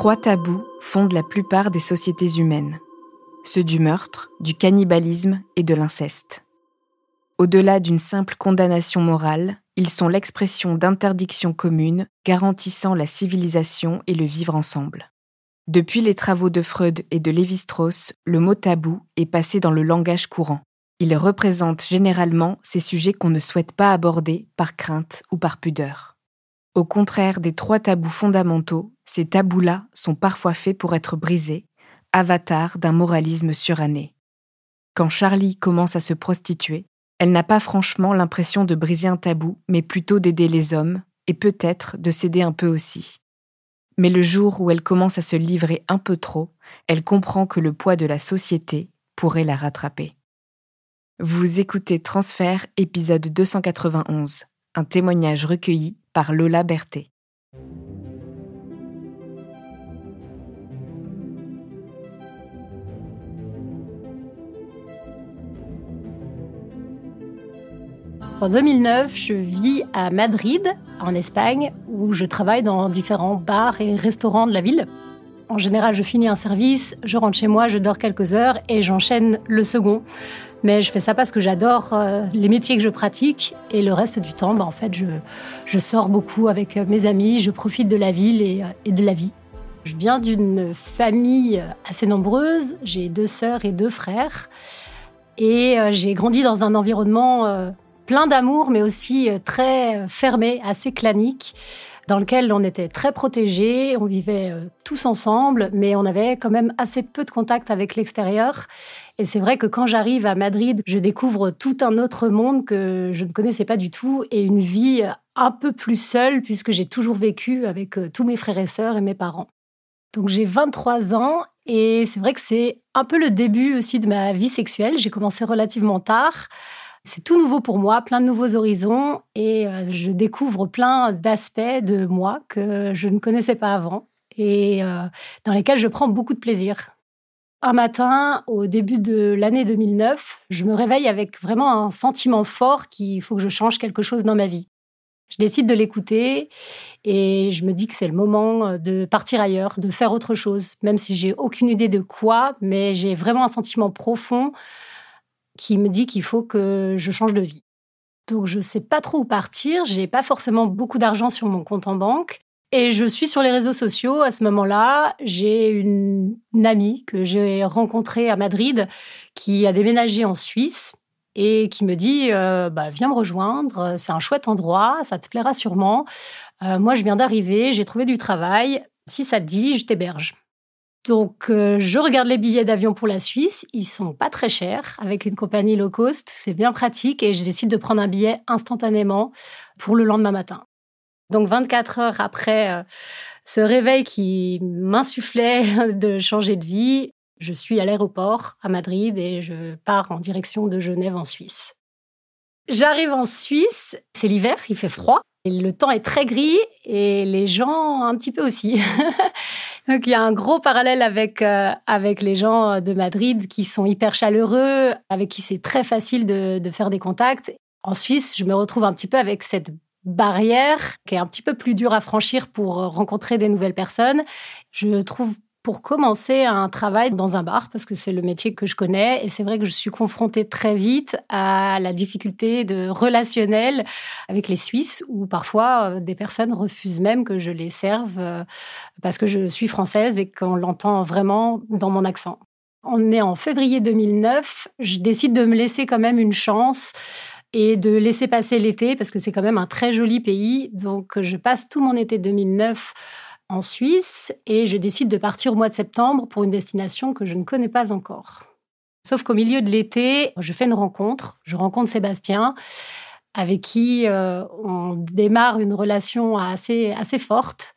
3 tabous fondent la plupart des sociétés humaines. Ceux du meurtre, du cannibalisme et de l'inceste. Au-delà d'une simple condamnation morale, ils sont l'expression d'interdictions communes garantissant la civilisation et le vivre ensemble. Depuis les travaux de Freud et de Lévi-Strauss, le mot tabou est passé dans le langage courant. Il représente généralement ces sujets qu'on ne souhaite pas aborder par crainte ou par pudeur. Au contraire des 3 tabous fondamentaux, ces tabous-là sont parfois faits pour être brisés, avatar d'un moralisme suranné. Quand Charlie commence à se prostituer, elle n'a pas franchement l'impression de briser un tabou, mais plutôt d'aider les hommes, et peut-être de s'aider un peu aussi. Mais le jour où elle commence à se livrer un peu trop, elle comprend que le poids de la société pourrait la rattraper. Vous écoutez Transfert, épisode 291, un témoignage recueilli par Lola Berthet. En 2009, je vis à Madrid, en Espagne, où je travaille dans différents bars et restaurants de la ville. En général, je finis un service, je rentre chez moi, je dors quelques heures et j'enchaîne le second. Mais je fais ça parce que j'adore les métiers que je pratique et le reste du temps, en fait, je sors beaucoup avec mes amis, je profite de la ville et de la vie. Je viens d'une famille assez nombreuse, j'ai 2 sœurs et 2 frères et j'ai grandi dans un environnement plein d'amour, mais aussi très fermé, assez clanique, dans lequel on était très protégés, on vivait tous ensemble, mais on avait quand même assez peu de contact avec l'extérieur. Et c'est vrai que quand j'arrive à Madrid, je découvre tout un autre monde que je ne connaissais pas du tout et une vie un peu plus seule, puisque j'ai toujours vécu avec tous mes frères et sœurs et mes parents. Donc j'ai 23 ans et c'est vrai que c'est un peu le début aussi de ma vie sexuelle. J'ai commencé relativement tard. C'est tout nouveau pour moi, plein de nouveaux horizons et je découvre plein d'aspects de moi que je ne connaissais pas avant et dans lesquels je prends beaucoup de plaisir. Un matin, au début de l'année 2009, je me réveille avec vraiment un sentiment fort qu'il faut que je change quelque chose dans ma vie. Je décide de l'écouter et je me dis que c'est le moment de partir ailleurs, de faire autre chose, même si j'ai aucune idée de quoi, mais j'ai vraiment un sentiment profond qui me dit qu'il faut que je change de vie. Donc, je ne sais pas trop où partir. Je n'ai pas forcément beaucoup d'argent sur mon compte en banque. Et je suis sur les réseaux sociaux. À ce moment-là, j'ai une amie que j'ai rencontrée à Madrid qui a déménagé en Suisse et qui me dit viens me rejoindre, c'est un chouette endroit, ça te plaira sûrement. Moi, je viens d'arriver, j'ai trouvé du travail. Si ça te dit, je t'héberge. Donc, je regarde les billets d'avion pour la Suisse. Ils sont pas très chers. Avec une compagnie low cost, c'est bien pratique. Et je décide de prendre un billet instantanément pour le lendemain matin. Donc, 24 heures après ce réveil qui m'insufflait de changer de vie, je suis à l'aéroport à Madrid et je pars en direction de Genève en Suisse. J'arrive en Suisse, c'est l'hiver, il fait froid. Et le temps est très gris et les gens un petit peu aussi. Donc, il y a un gros parallèle avec les gens de Madrid qui sont hyper chaleureux, avec qui c'est très facile de faire des contacts. En Suisse, je me retrouve un petit peu avec cette barrière qui est un petit peu plus dure à franchir pour rencontrer des nouvelles personnes. Je trouve pour commencer un travail dans un bar parce que c'est le métier que je connais et c'est vrai que je suis confrontée très vite à la difficulté de relationnel avec les Suisses où parfois des personnes refusent même que je les serve parce que je suis française et qu'on l'entend vraiment dans mon accent. On est en février 2009, je décide de me laisser quand même une chance et de laisser passer l'été parce que c'est quand même un très joli pays. Donc je passe tout mon été 2009 en Suisse et je décide de partir au mois de septembre pour une destination que je ne connais pas encore. Sauf qu'au milieu de l'été, je fais une rencontre. Je rencontre Sébastien avec qui on démarre une relation assez forte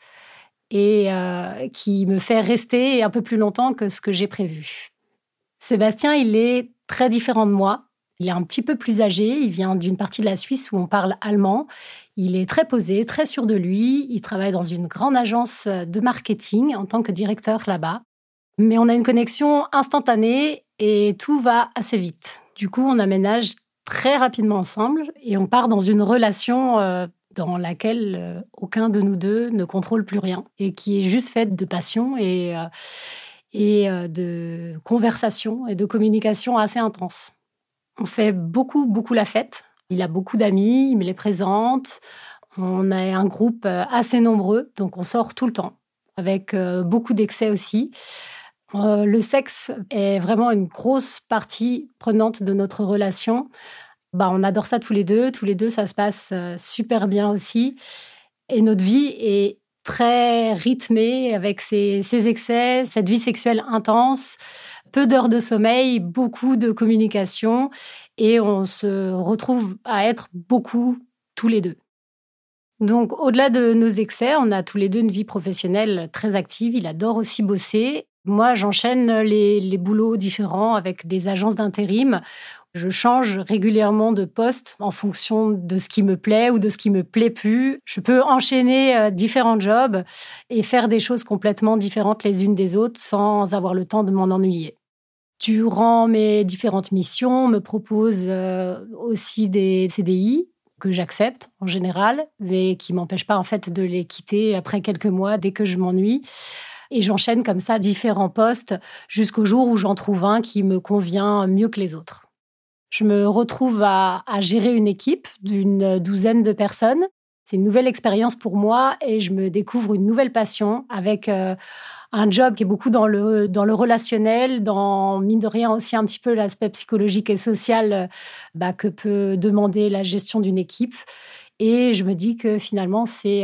et qui me fait rester un peu plus longtemps que ce que j'ai prévu. Sébastien, il est très différent de moi. Il est un petit peu plus âgé, il vient d'une partie de la Suisse où on parle allemand. Il est très posé, très sûr de lui. Il travaille dans une grande agence de marketing en tant que directeur là-bas. Mais on a une connexion instantanée et tout va assez vite. Du coup, on aménage très rapidement ensemble et on part dans une relation dans laquelle aucun de nous deux ne contrôle plus rien et qui est juste faite de passion et de conversation et de communication assez intense. On fait beaucoup, beaucoup la fête. Il a beaucoup d'amis, il me les présente. On a un groupe assez nombreux, donc on sort tout le temps, avec beaucoup d'excès aussi. Le sexe est vraiment une grosse partie prenante de notre relation. On adore ça tous les deux. Tous les deux, ça se passe super bien aussi. Et notre vie est très rythmée avec ces excès, cette vie sexuelle intense, peu d'heures de sommeil, beaucoup de communication. Et on se retrouve à être beaucoup tous les deux. Donc, au-delà de nos excès, on a tous les deux une vie professionnelle très active. Il adore aussi bosser. Moi, j'enchaîne les boulots différents avec des agences d'intérim. Je change régulièrement de poste en fonction de ce qui me plaît ou de ce qui me plaît plus. Je peux enchaîner différents jobs et faire des choses complètement différentes les unes des autres sans avoir le temps de m'en ennuyer. Durant mes différentes missions, on me propose aussi des CDI que j'accepte en général, mais qui ne m'empêchent pas en fait de les quitter après quelques mois dès que je m'ennuie. Et j'enchaîne comme ça différents postes jusqu'au jour où j'en trouve un qui me convient mieux que les autres. Je me retrouve à gérer une équipe d'une douzaine de personnes. C'est une nouvelle expérience pour moi et je me découvre une nouvelle passion avec un job qui est beaucoup dans le relationnel, dans, mine de rien, aussi un petit peu l'aspect psychologique et social que peut demander la gestion d'une équipe. Et je me dis que finalement, c'est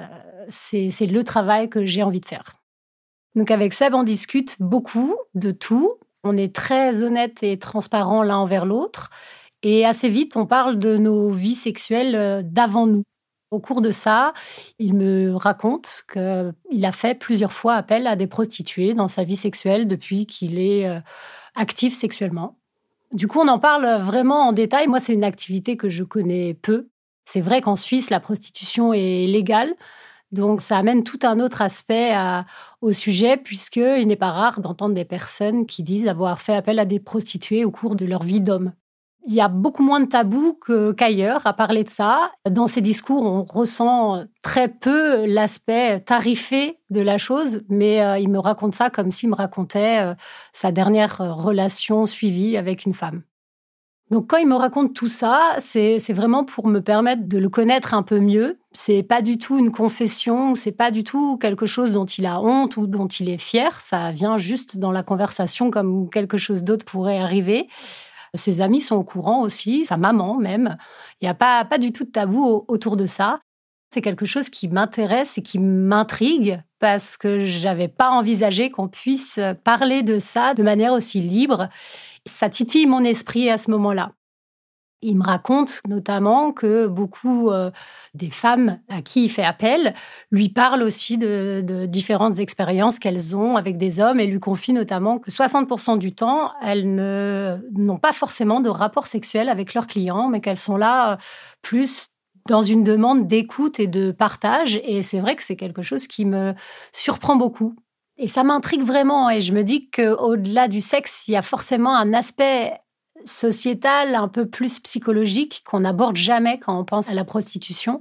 le travail que j'ai envie de faire. Donc avec Seb, on discute beaucoup de tout. On est très honnête et transparent l'un envers l'autre. Et assez vite, on parle de nos vies sexuelles d'avant nous. Au cours de ça, il me raconte qu'il a fait plusieurs fois appel à des prostituées dans sa vie sexuelle depuis qu'il est actif sexuellement. Du coup, on en parle vraiment en détail. Moi, c'est une activité que je connais peu. C'est vrai qu'en Suisse, la prostitution est légale. Donc, ça amène tout un autre aspect au sujet, puisqu'il n'est pas rare d'entendre des personnes qui disent avoir fait appel à des prostituées au cours de leur vie d'homme. Il y a beaucoup moins de tabous qu'ailleurs à parler de ça. Dans ces discours, on ressent très peu l'aspect tarifé de la chose, mais il me raconte ça comme s'il me racontait sa dernière relation suivie avec une femme. Donc, quand il me raconte tout ça, c'est vraiment pour me permettre de le connaître un peu mieux. C'est pas du tout une confession, c'est pas du tout quelque chose dont il a honte ou dont il est fier. Ça vient juste dans la conversation comme quelque chose d'autre pourrait arriver. Ses amis sont au courant aussi, sa maman même. Il n'y a pas du tout de tabou autour de ça. C'est quelque chose qui m'intéresse et qui m'intrigue parce que j'avais pas envisagé qu'on puisse parler de ça de manière aussi libre. Ça titille mon esprit à ce moment-là. Il me raconte notamment que beaucoup des femmes à qui il fait appel lui parlent aussi de différentes expériences qu'elles ont avec des hommes et lui confient notamment que 60% du temps, elles n'ont pas forcément de rapport sexuel avec leurs clients, mais qu'elles sont là plus dans une demande d'écoute et de partage. Et c'est vrai que c'est quelque chose qui me surprend beaucoup. Et ça m'intrigue vraiment. Et je me dis qu'au-delà du sexe, il y a forcément un aspect sociétal, un peu plus psychologique, qu'on n'aborde jamais quand on pense à la prostitution.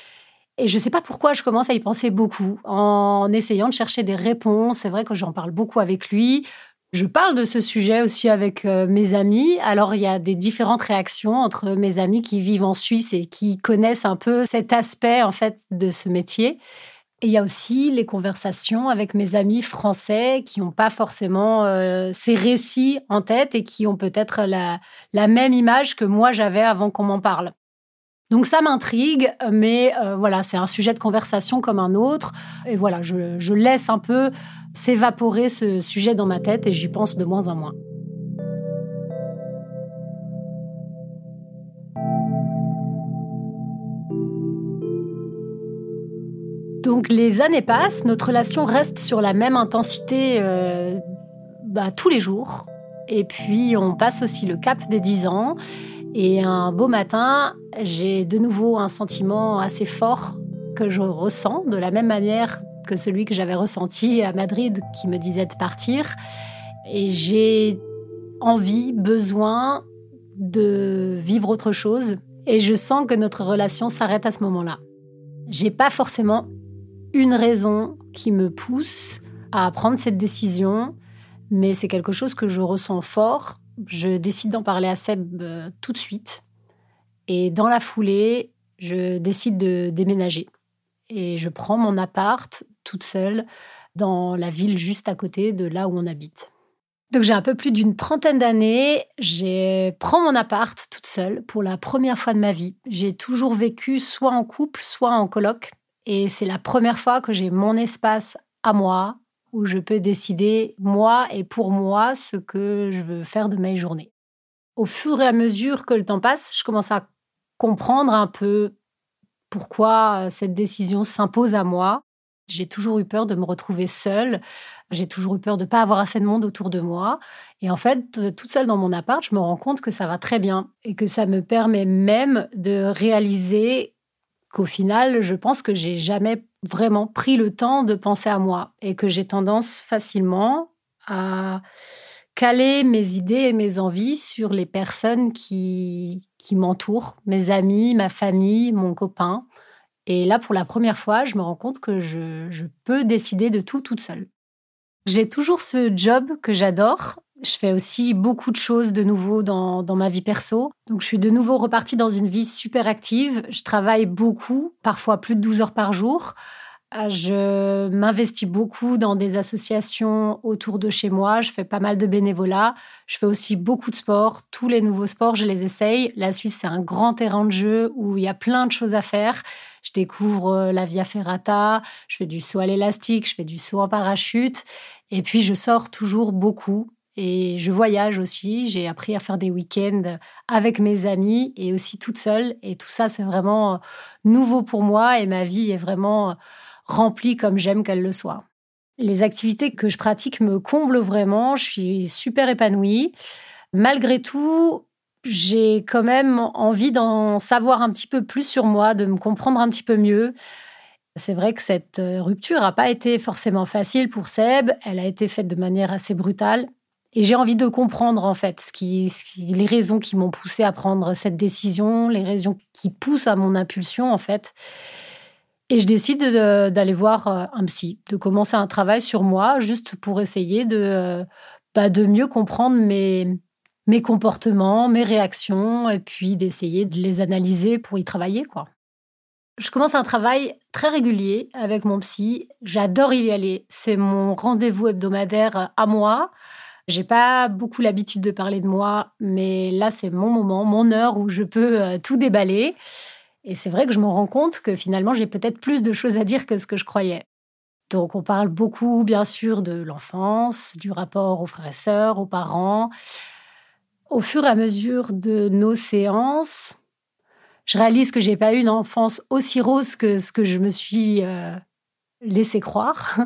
Et je ne sais pas pourquoi je commence à y penser beaucoup, en essayant de chercher des réponses. C'est vrai que j'en parle beaucoup avec lui. Je parle de ce sujet aussi avec mes amis. Alors, il y a des différentes réactions entre mes amis qui vivent en Suisse et qui connaissent un peu cet aspect, en fait, de ce métier. Et il y a aussi les conversations avec mes amis français qui n'ont pas forcément ces récits en tête et qui ont peut-être la même image que moi j'avais avant qu'on m'en parle. Donc ça m'intrigue, mais voilà, c'est un sujet de conversation comme un autre. Et voilà, je laisse un peu s'évaporer ce sujet dans ma tête et j'y pense de moins en moins. Donc les années passent, notre relation reste sur la même intensité tous les jours. Et puis on passe aussi le cap des 10 ans. Et un beau matin, j'ai de nouveau un sentiment assez fort que je ressens de la même manière que celui que j'avais ressenti à Madrid qui me disait de partir. Et j'ai envie, besoin de vivre autre chose. Et je sens que notre relation s'arrête à ce moment-là. J'ai pas forcément une raison qui me pousse à prendre cette décision, mais c'est quelque chose que je ressens fort. Je décide d'en parler à Seb tout de suite. Et dans la foulée, je décide de déménager. Et je prends mon appart toute seule dans la ville juste à côté de là où on habite. Donc j'ai un peu plus d'une trentaine d'années, je prends mon appart toute seule pour la première fois de ma vie. J'ai toujours vécu soit en couple, soit en coloc. Et c'est la première fois que j'ai mon espace à moi, où je peux décider, moi et pour moi, ce que je veux faire de mes journées. Au fur et à mesure que le temps passe, je commence à comprendre un peu pourquoi cette décision s'impose à moi. J'ai toujours eu peur de me retrouver seule. J'ai toujours eu peur de ne pas avoir assez de monde autour de moi. Et en fait, toute seule dans mon appart, je me rends compte que ça va très bien et que ça me permet même de réaliser qu'au final, je pense que j'ai jamais vraiment pris le temps de penser à moi et que j'ai tendance facilement à caler mes idées et mes envies sur les personnes qui m'entourent, mes amis, ma famille, mon copain. Et là, pour la première fois, je me rends compte que je peux décider de tout toute seule. J'ai toujours ce job que j'adore. Je fais aussi beaucoup de choses de nouveau dans ma vie perso. Donc, je suis de nouveau repartie dans une vie super active. Je travaille beaucoup, parfois plus de 12 heures par jour. Je m'investis beaucoup dans des associations autour de chez moi. Je fais pas mal de bénévolat. Je fais aussi beaucoup de sport. Tous les nouveaux sports, je les essaye. La Suisse, c'est un grand terrain de jeu où il y a plein de choses à faire. Je découvre la Via Ferrata, je fais du saut à l'élastique, je fais du saut en parachute. Et puis, je sors toujours beaucoup. Et je voyage aussi. J'ai appris à faire des week-ends avec mes amis et aussi toute seule. Et tout ça, c'est vraiment nouveau pour moi. Et ma vie est vraiment remplie comme j'aime qu'elle le soit. Les activités que je pratique me comblent vraiment. Je suis super épanouie. Malgré tout, j'ai quand même envie d'en savoir un petit peu plus sur moi, de me comprendre un petit peu mieux. C'est vrai que cette rupture n'a pas été forcément facile pour Seb. Elle a été faite de manière assez brutale. Et j'ai envie de comprendre, en fait, les raisons qui m'ont poussée à prendre cette décision, les raisons qui poussent à mon impulsion, en fait. Et je décide d'aller voir un psy, de commencer un travail sur moi, juste pour essayer de mieux comprendre mes comportements, mes réactions, et puis d'essayer de les analyser pour y travailler, quoi. Je commence un travail très régulier avec mon psy. J'adore y aller. C'est mon rendez-vous hebdomadaire à moi. J'ai pas beaucoup l'habitude de parler de moi, mais là, c'est mon moment, mon heure où je peux tout déballer. Et c'est vrai que je me rends compte que finalement, j'ai peut-être plus de choses à dire que ce que je croyais. Donc, on parle beaucoup, bien sûr, de l'enfance, du rapport aux frères et sœurs, aux parents. Au fur et à mesure de nos séances, je réalise que j'ai pas eu une enfance aussi rose que ce que je me suis laissé croire.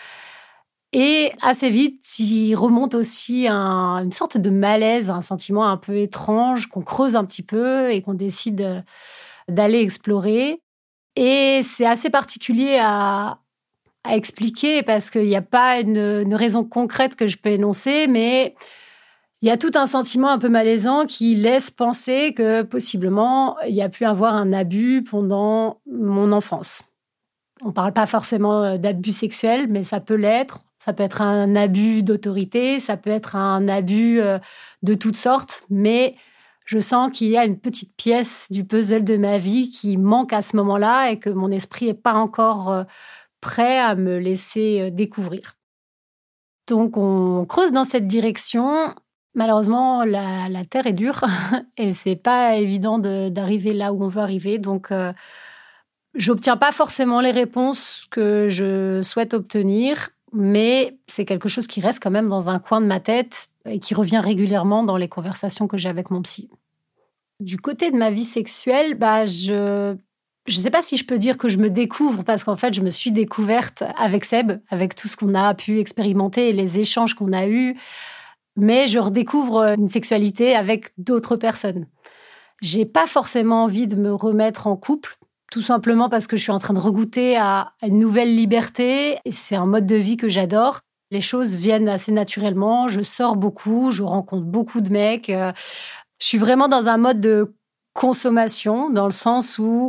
Et assez vite, il remonte aussi une sorte de malaise, un sentiment un peu étrange qu'on creuse un petit peu et qu'on décide d'aller explorer. Et c'est assez particulier à expliquer parce qu'il n'y a pas une raison concrète que je peux énoncer, mais il y a tout un sentiment un peu malaisant qui laisse penser que possiblement il y a pu avoir un abus pendant mon enfance. On ne parle pas forcément d'abus sexuels, mais ça peut l'être. Ça peut être un abus d'autorité, ça peut être un abus de toutes sortes, mais je sens qu'il y a une petite pièce du puzzle de ma vie qui manque à ce moment-là et que mon esprit n'est pas encore prêt à me laisser découvrir. Donc, on creuse dans cette direction. Malheureusement, la terre est dure et c'est pas évident d'arriver là où on veut arriver. Donc, j'obtiens pas forcément les réponses que je souhaite obtenir, mais c'est quelque chose qui reste quand même dans un coin de ma tête et qui revient régulièrement dans les conversations que j'ai avec mon psy. Du côté de ma vie sexuelle, je sais pas si je peux dire que je me découvre parce qu'en fait, je me suis découverte avec Seb, avec tout ce qu'on a pu expérimenter et les échanges qu'on a eus, mais je redécouvre une sexualité avec d'autres personnes. J'ai pas forcément envie de me remettre en couple, tout simplement parce que je suis en train de regoûter à une nouvelle liberté. Et c'est un mode de vie que j'adore. Les choses viennent assez naturellement. Je sors beaucoup, je rencontre beaucoup de mecs. Je suis vraiment dans un mode de consommation, dans le sens où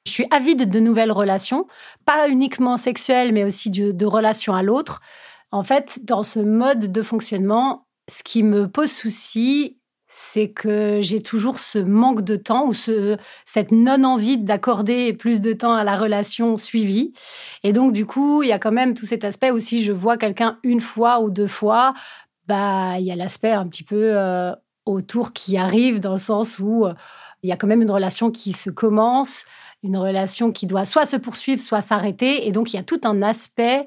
Je suis avide de nouvelles relations, pas uniquement sexuelles, mais aussi de relations à l'autre. En fait, dans ce mode de fonctionnement, ce qui me pose souci, c'est que j'ai toujours ce manque de temps ou cette non-envie d'accorder plus de temps à la relation suivie. Et donc, du coup, il y a quand même tout cet aspect où si je vois quelqu'un une fois ou deux fois, il y a l'aspect un petit peu autour qui arrive dans le sens où il y a quand même une relation qui se commence, une relation qui doit soit se poursuivre, soit s'arrêter. Et donc, il y a tout un aspect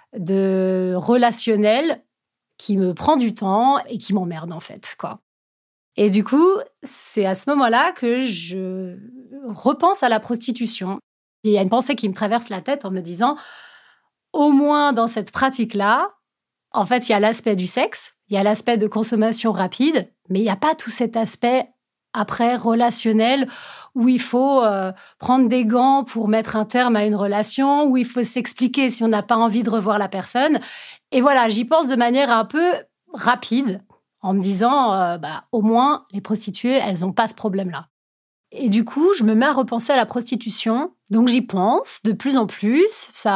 de relationnel qui me prend du temps et qui m'emmerde, en fait, quoi. Et du coup, c'est à ce moment-là que je repense à la prostitution. Il y a une pensée qui me traverse la tête en me disant, au moins dans cette pratique-là, en fait, il y a l'aspect du sexe, il y a l'aspect de consommation rapide, mais il n'y a pas tout cet aspect après relationnel où il faut prendre des gants pour mettre un terme à une relation, où il faut s'expliquer si on n'a pas envie de revoir la personne. Et voilà, j'y pense de manière un peu rapide, en me disant, au moins, les prostituées, elles n'ont pas ce problème-là. Et du coup, je me mets à repenser à la prostitution. Donc, j'y pense de plus en plus.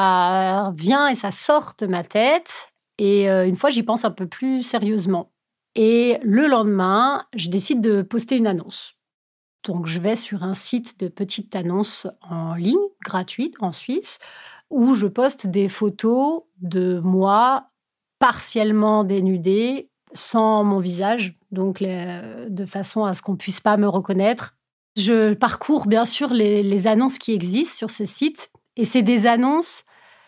Ça vient et ça sort de ma tête. Et une fois, j'y pense un peu plus sérieusement. Et le lendemain, je décide de poster une annonce. Donc, je vais sur un site de petites annonces en ligne, gratuite, en Suisse, où je poste des photos de moi partiellement dénudée, sans mon visage, donc de façon à ce qu'on ne puisse pas me reconnaître. Je parcours bien sûr les annonces qui existent sur ce site, et c'est des annonces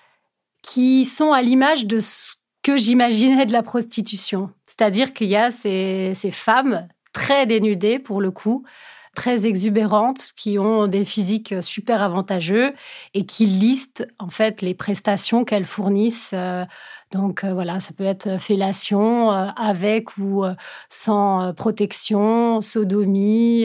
qui sont à l'image de ce que j'imaginais de la prostitution. C'est-à-dire qu'il y a ces femmes très dénudées, pour le coup, très exubérantes, qui ont des physiques super avantageux et qui listent en fait les prestations qu'elles fournissent. Donc voilà, ça peut être fellation avec ou sans protection, sodomie,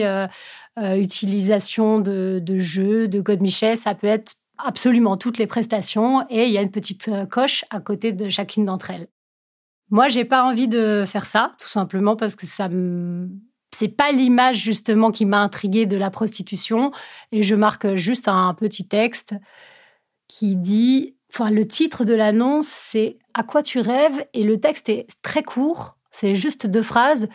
utilisation de jeux, de godemichés. Ça peut être absolument toutes les prestations et il y a une petite coche à côté de chacune d'entre elles. Moi, j'ai pas envie de faire ça, tout simplement parce que c'est pas l'image justement qui m'a intriguée de la prostitution. Et je marque juste un petit texte qui dit... Enfin, le titre de l'annonce, c'est « À quoi tu rêves ?» et le texte est très court. C'est juste 2 phrases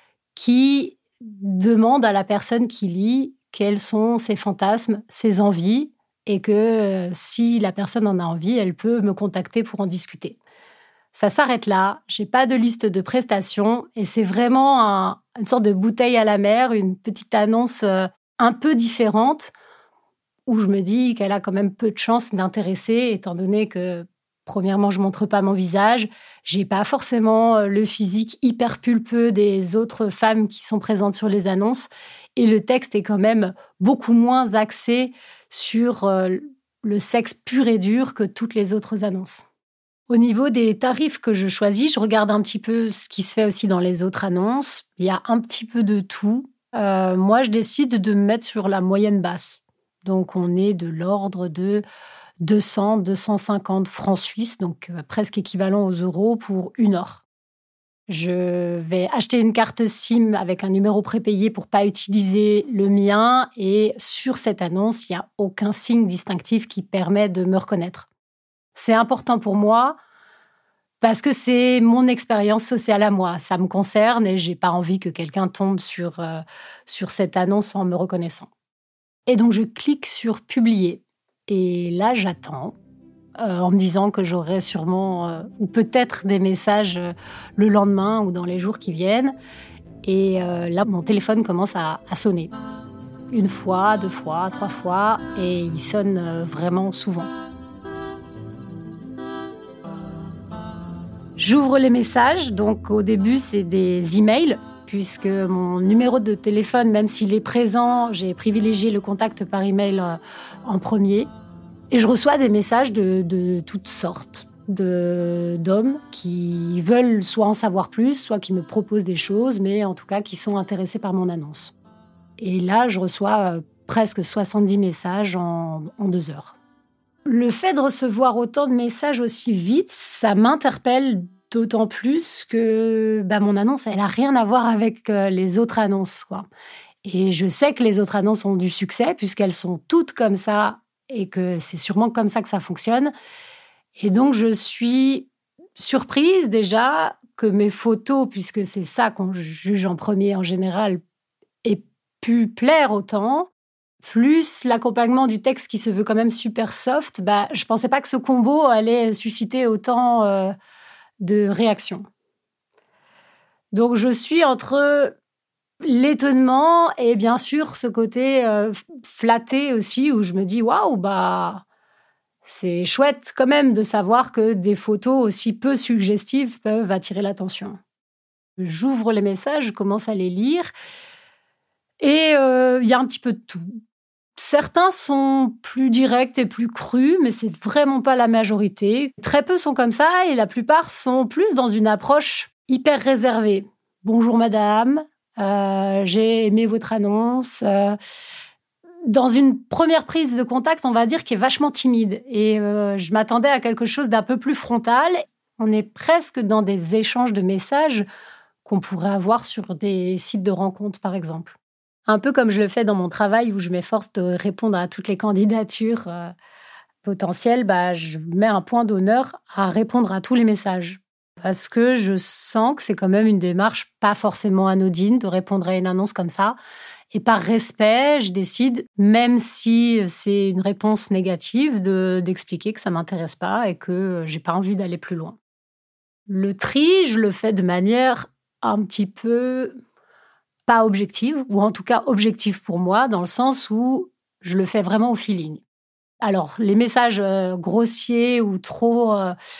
qui demandent à la personne qui lit quels sont ses fantasmes, ses envies et que si la personne en a envie, elle peut me contacter pour en discuter. Ça s'arrête là, j'ai pas de liste de prestations et c'est vraiment une sorte de bouteille à la mer, une petite annonce un peu différente où je me dis qu'elle a quand même peu de chances d'intéresser étant donné que, premièrement, je montre pas mon visage, j'ai pas forcément le physique hyper pulpeux des autres femmes qui sont présentes sur les annonces et le texte est quand même beaucoup moins axé sur le sexe pur et dur que toutes les autres annonces. Au niveau des tarifs que je choisis, je regarde un petit peu ce qui se fait aussi dans les autres annonces. Il y a un petit peu de tout. Moi, je décide de me mettre sur la moyenne basse. Donc, on est de l'ordre de 200, 250 francs suisses, donc presque équivalent aux euros pour 1 heure. Je vais acheter une carte SIM avec un numéro prépayé pour ne pas utiliser le mien. Et sur cette annonce, il n'y a aucun signe distinctif qui permet de me reconnaître. C'est important pour moi parce que c'est mon expérience sociale à moi. Ça me concerne et je n'ai pas envie que quelqu'un tombe sur cette annonce en me reconnaissant. Et donc, je clique sur « Publier ». Et là, j'attends en me disant que j'aurai sûrement ou peut-être des messages le lendemain ou dans les jours qui viennent. Et là, mon téléphone commence à sonner. 1 fois, 2 fois, 3 fois. Et il sonne vraiment souvent. J'ouvre les messages. Donc, au début, c'est des emails. Puisque mon numéro de téléphone, même s'il est présent, j'ai privilégié le contact par email en premier. Et je reçois des messages de toutes sortes d'hommes qui veulent soit en savoir plus, soit qui me proposent des choses, mais en tout cas qui sont intéressés par mon annonce. Et là, je reçois presque 70 messages en 2 heures. Le fait de recevoir autant de messages aussi vite, ça m'interpelle d'autant plus que mon annonce, elle n'a rien à voir avec les autres annonces, quoi. Et je sais que les autres annonces ont du succès puisqu'elles sont toutes comme ça et que c'est sûrement comme ça que ça fonctionne. Et donc, je suis surprise déjà que mes photos, puisque c'est ça qu'on juge en premier en général, aient pu plaire autant. Plus l'accompagnement du texte qui se veut quand même super soft, je pensais pas que ce combo allait susciter autant de réactions. Donc, je suis entre l'étonnement et bien sûr ce côté flatté aussi où je me dis waouh, c'est chouette quand même de savoir que des photos aussi peu suggestives peuvent attirer l'attention. J'ouvre les messages, je commence à les lire et il y a un petit peu de tout. Certains sont plus directs et plus crus, mais c'est vraiment pas la majorité. Très peu sont comme ça et la plupart sont plus dans une approche hyper réservée. Bonjour madame, j'ai aimé votre annonce. Dans une première prise de contact, on va dire, qui est vachement timide. Et je m'attendais à quelque chose d'un peu plus frontal. On est presque dans des échanges de messages qu'on pourrait avoir sur des sites de rencontres, par exemple. Un peu comme je le fais dans mon travail où je m'efforce de répondre à toutes les candidatures potentielles, je mets un point d'honneur à répondre à tous les messages. Parce que je sens que c'est quand même une démarche pas forcément anodine de répondre à une annonce comme ça. Et par respect, je décide, même si c'est une réponse négative, d'expliquer que ça m'intéresse pas et que j'ai pas envie d'aller plus loin. Le tri, je le fais de manière un petit peu pas objective, ou en tout cas objective pour moi, dans le sens où je le fais vraiment au feeling. Alors, les messages grossiers ou trop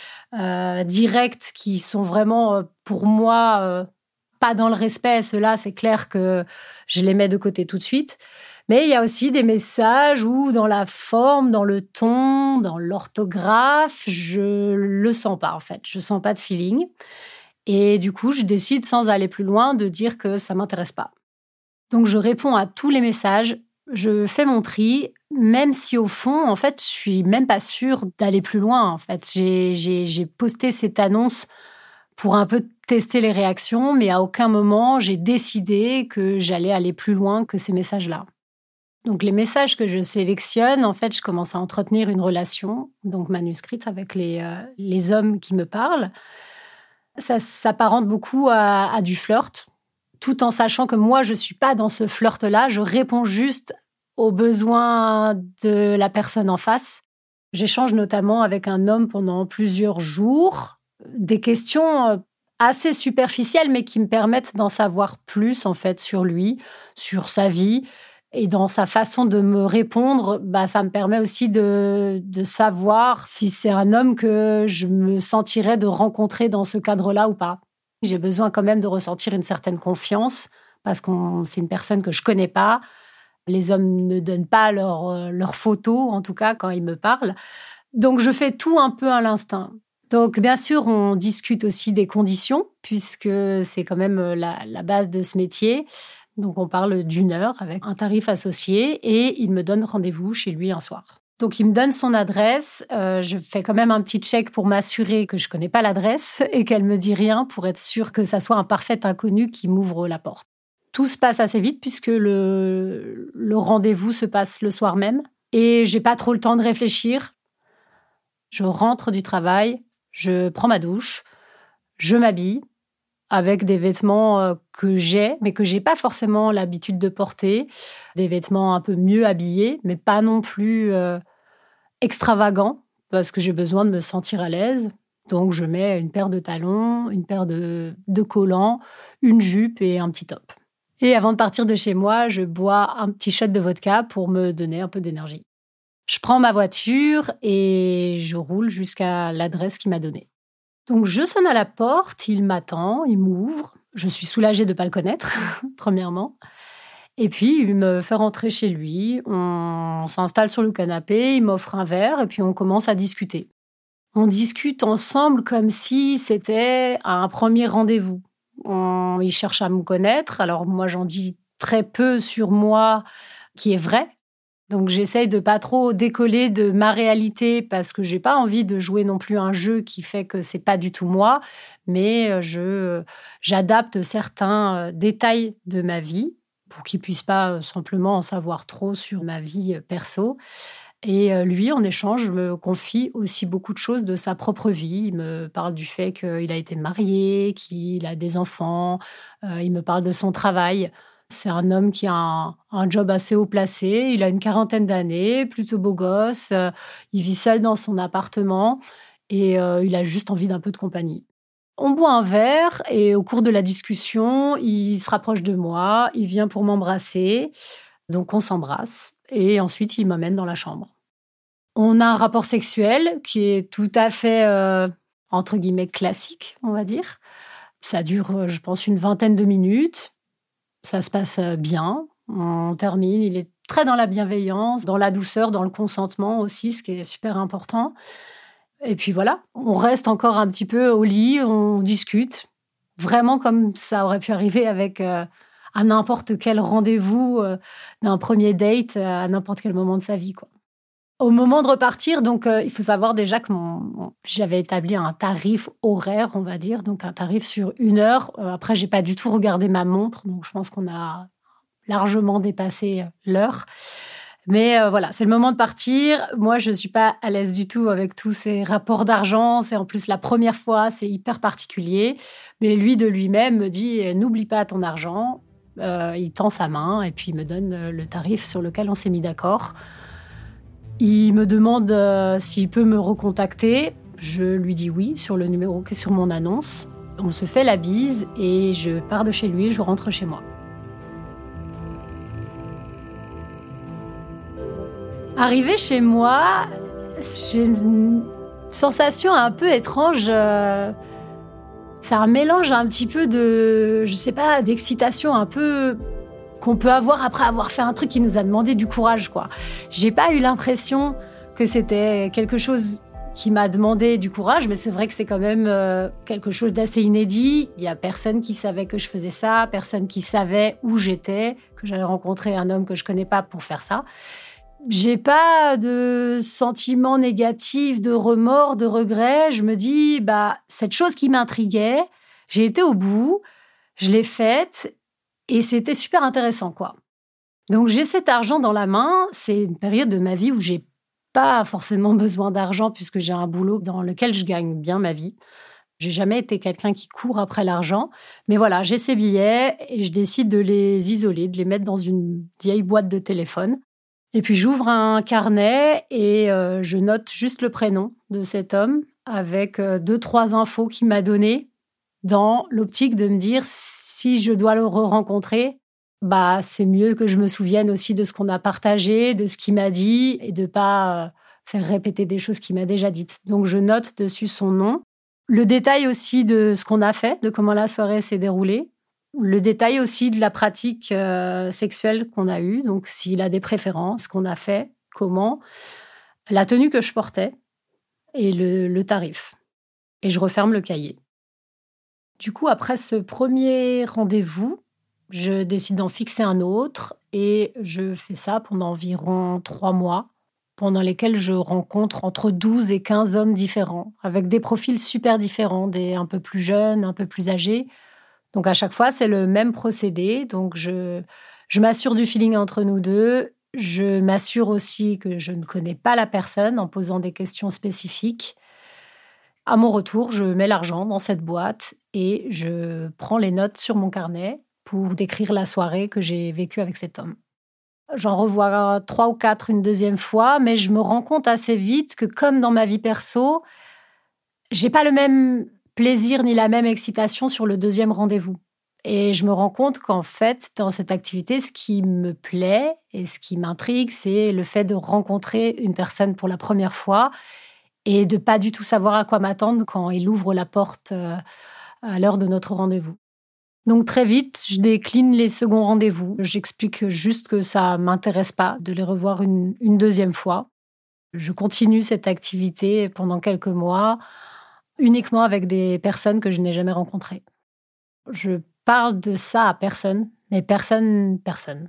directs qui sont vraiment, pour moi, pas dans le respect, ceux-là, c'est clair que je les mets de côté tout de suite. Mais il y a aussi des messages où, dans la forme, dans le ton, dans l'orthographe, je le sens pas, en fait. Je sens pas de feeling. Et du coup, je décide, sans aller plus loin, de dire que ça m'intéresse pas. Donc, je réponds à tous les messages, je fais mon tri, même si au fond, en fait, je suis même pas sûre d'aller plus loin. En fait, j'ai posté cette annonce pour un peu tester les réactions, mais à aucun moment, j'ai décidé que j'allais aller plus loin que ces messages-là. Donc, les messages que je sélectionne, en fait, je commence à entretenir une relation, donc manuscrite, avec les hommes qui me parlent. Ça s'apparente beaucoup à du flirt, tout en sachant que moi, je ne suis pas dans ce flirt-là. Je réponds juste aux besoins de la personne en face. J'échange notamment avec un homme pendant plusieurs jours, des questions assez superficielles, mais qui me permettent d'en savoir plus, en fait, sur lui, sur sa vie. Et dans sa façon de me répondre, ça me permet aussi de savoir si c'est un homme que je me sentirais de rencontrer dans ce cadre-là ou pas. J'ai besoin quand même de ressentir une certaine confiance parce que c'est une personne que je connais pas. Les hommes ne donnent pas leurs photos, en tout cas, quand ils me parlent. Donc, je fais tout un peu à l'instinct. Donc, bien sûr, on discute aussi des conditions puisque c'est quand même la base de ce métier. Donc, on parle d'1 heure avec un tarif associé et il me donne rendez-vous chez lui un soir. Donc, il me donne son adresse. Je fais quand même un petit check pour m'assurer que je ne connais pas l'adresse et qu'elle ne me dit rien pour être sûre que ça soit un parfait inconnu qui m'ouvre la porte. Tout se passe assez vite puisque le rendez-vous se passe le soir même et je n'ai pas trop le temps de réfléchir. Je rentre du travail, je prends ma douche, je m'habille avec des vêtements que j'ai, mais que j'ai pas forcément l'habitude de porter. Des vêtements un peu mieux habillés, mais pas non plus extravagants, parce que j'ai besoin de me sentir à l'aise. Donc, je mets une paire de talons, une paire de collants, une jupe et un petit top. Et avant de partir de chez moi, je bois un petit shot de vodka pour me donner un peu d'énergie. Je prends ma voiture et je roule jusqu'à l'adresse qu'il m'a donnée. Donc, je sonne à la porte, il m'attend, il m'ouvre. Je suis soulagée de ne pas le connaître, premièrement. Et puis, il me fait rentrer chez lui. On s'installe sur le canapé, il m'offre un verre et puis on commence à discuter. On discute ensemble comme si c'était un premier rendez-vous. Il cherche à me connaître. Alors, moi, j'en dis très peu sur moi qui est vrai. Donc, j'essaye de pas trop décoller de ma réalité parce que j'ai pas envie de jouer non plus un jeu qui fait que c'est pas du tout moi, mais j'adapte certains détails de ma vie, pour qu'il puisse pas simplement en savoir trop sur ma vie perso. Et lui, en échange, me confie aussi beaucoup de choses de sa propre vie. Il me parle du fait qu'il a été marié, qu'il a des enfants, il me parle de son travail. C'est un homme qui a un job assez haut placé, il a une quarantaine d'années, plutôt beau gosse, il vit seul dans son appartement et il a juste envie d'un peu de compagnie. On boit un verre et au cours de la discussion, il se rapproche de moi, il vient pour m'embrasser, donc on s'embrasse et ensuite il m'amène dans la chambre. On a un rapport sexuel qui est tout à fait, entre guillemets, «classique», on va dire. Ça dure, je pense, une vingtaine de minutes. Ça se passe, bien. On termine, il est très dans la bienveillance, dans la douceur, dans le consentement aussi, ce qui est super important. Et puis voilà, on reste encore un petit peu au lit, on discute, vraiment comme ça aurait pu arriver avec, à n'importe quel rendez-vous, d'un premier date, à n'importe quel moment de sa vie, quoi. Au moment de repartir, donc, il faut savoir déjà que j'avais établi un tarif horaire, on va dire, donc un tarif sur 1 heure. Après, j'ai pas du tout regardé ma montre, donc je pense qu'on a largement dépassé, l'heure. Mais, voilà, c'est le moment de partir. Moi, je suis pas à l'aise du tout avec tous ces rapports d'argent. C'est en plus la première fois, c'est hyper particulier. Mais lui, de lui-même, me dit: «N'oublie pas ton argent». Il tend sa main et puis il me donne, le tarif sur lequel on s'est mis d'accord. Il me demande, s'il peut me recontacter. Je lui dis oui sur le numéro qui est sur mon annonce. On se fait la bise et je pars de chez lui, je rentre chez moi. Arrivée chez moi, j'ai une sensation un peu étrange, c'est un mélange un petit peu de, je sais pas, d'excitation un peu qu'on peut avoir après avoir fait un truc qui nous a demandé du courage, quoi. J'ai pas eu l'impression que c'était quelque chose qui m'a demandé du courage, mais c'est vrai que c'est quand même quelque chose d'assez inédit. Il y a personne qui savait que je faisais ça, personne qui savait où j'étais, que j'allais rencontrer un homme que je connais pas pour faire ça. J'ai pas de sentiments négatifs, de remords, de regrets. Je me dis, cette chose qui m'intriguait, j'ai été au bout, je l'ai faite et c'était super intéressant, quoi. Donc j'ai cet argent dans la main. C'est une période de ma vie où j'ai pas forcément besoin d'argent puisque j'ai un boulot dans lequel je gagne bien ma vie. J'ai jamais été quelqu'un qui court après l'argent. Mais voilà, j'ai ces billets et je décide de les isoler, de les mettre dans une vieille boîte de téléphone. Et puis j'ouvre un carnet et je note juste le prénom de cet homme avec 2-3 infos qu'il m'a données dans l'optique de me dire si je dois le re-rencontrer, c'est mieux que je me souvienne aussi de ce qu'on a partagé, de ce qu'il m'a dit et de pas faire répéter des choses qu'il m'a déjà dites. Donc je note dessus son nom, le détail aussi de ce qu'on a fait, de comment la soirée s'est déroulée. Le détail aussi de la pratique sexuelle qu'on a eue, donc s'il a des préférences, qu'on a fait, comment, la tenue que je portais et le tarif. Et je referme le cahier. Du coup, après ce premier rendez-vous, je décide d'en fixer un autre et je fais ça pendant environ 3 mois, pendant lesquels je rencontre entre 12 et 15 hommes différents, avec des profils super différents, des un peu plus jeunes, un peu plus âgés. Donc à chaque fois, c'est le même procédé. Donc je m'assure du feeling entre nous deux. Je m'assure aussi que je ne connais pas la personne en posant des questions spécifiques. À mon retour, je mets l'argent dans cette boîte et je prends les notes sur mon carnet pour décrire la soirée que j'ai vécue avec cet homme. J'en revois 3 ou 4 une deuxième fois, mais je me rends compte assez vite que comme dans ma vie perso, j'ai pas le même plaisir ni la même excitation sur le deuxième rendez-vous. Et je me rends compte qu'en fait, dans cette activité, ce qui me plaît et ce qui m'intrigue, c'est le fait de rencontrer une personne pour la première fois et de pas du tout savoir à quoi m'attendre quand il ouvre la porte à l'heure de notre rendez-vous. Donc très vite, je décline les seconds rendez-vous. J'explique juste que ça m'intéresse pas de les revoir une deuxième fois. Je continue cette activité pendant quelques mois, uniquement avec des personnes que je n'ai jamais rencontrées. Je parle de ça à personne, mais personne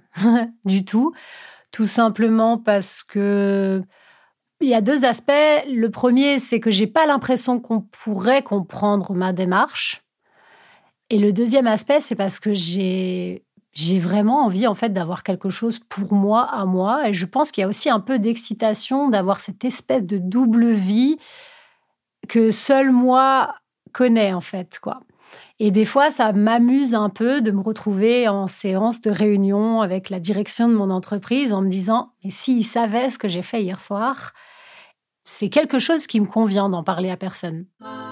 du tout. Tout simplement parce que il y a 2 aspects. Le premier, c'est que j'ai pas l'impression qu'on pourrait comprendre ma démarche. Et le deuxième aspect, c'est parce que j'ai J'ai vraiment envie, en fait, d'avoir quelque chose pour moi, à moi. Et je pense qu'il y a aussi un peu d'excitation d'avoir cette espèce de double vie que seul moi connais, en fait, quoi. Et des fois, ça m'amuse un peu de me retrouver en séance de réunion avec la direction de mon entreprise en me disant: «Mais s'ils savaient ce que j'ai fait hier soir», c'est quelque chose qui me convient d'en parler à personne.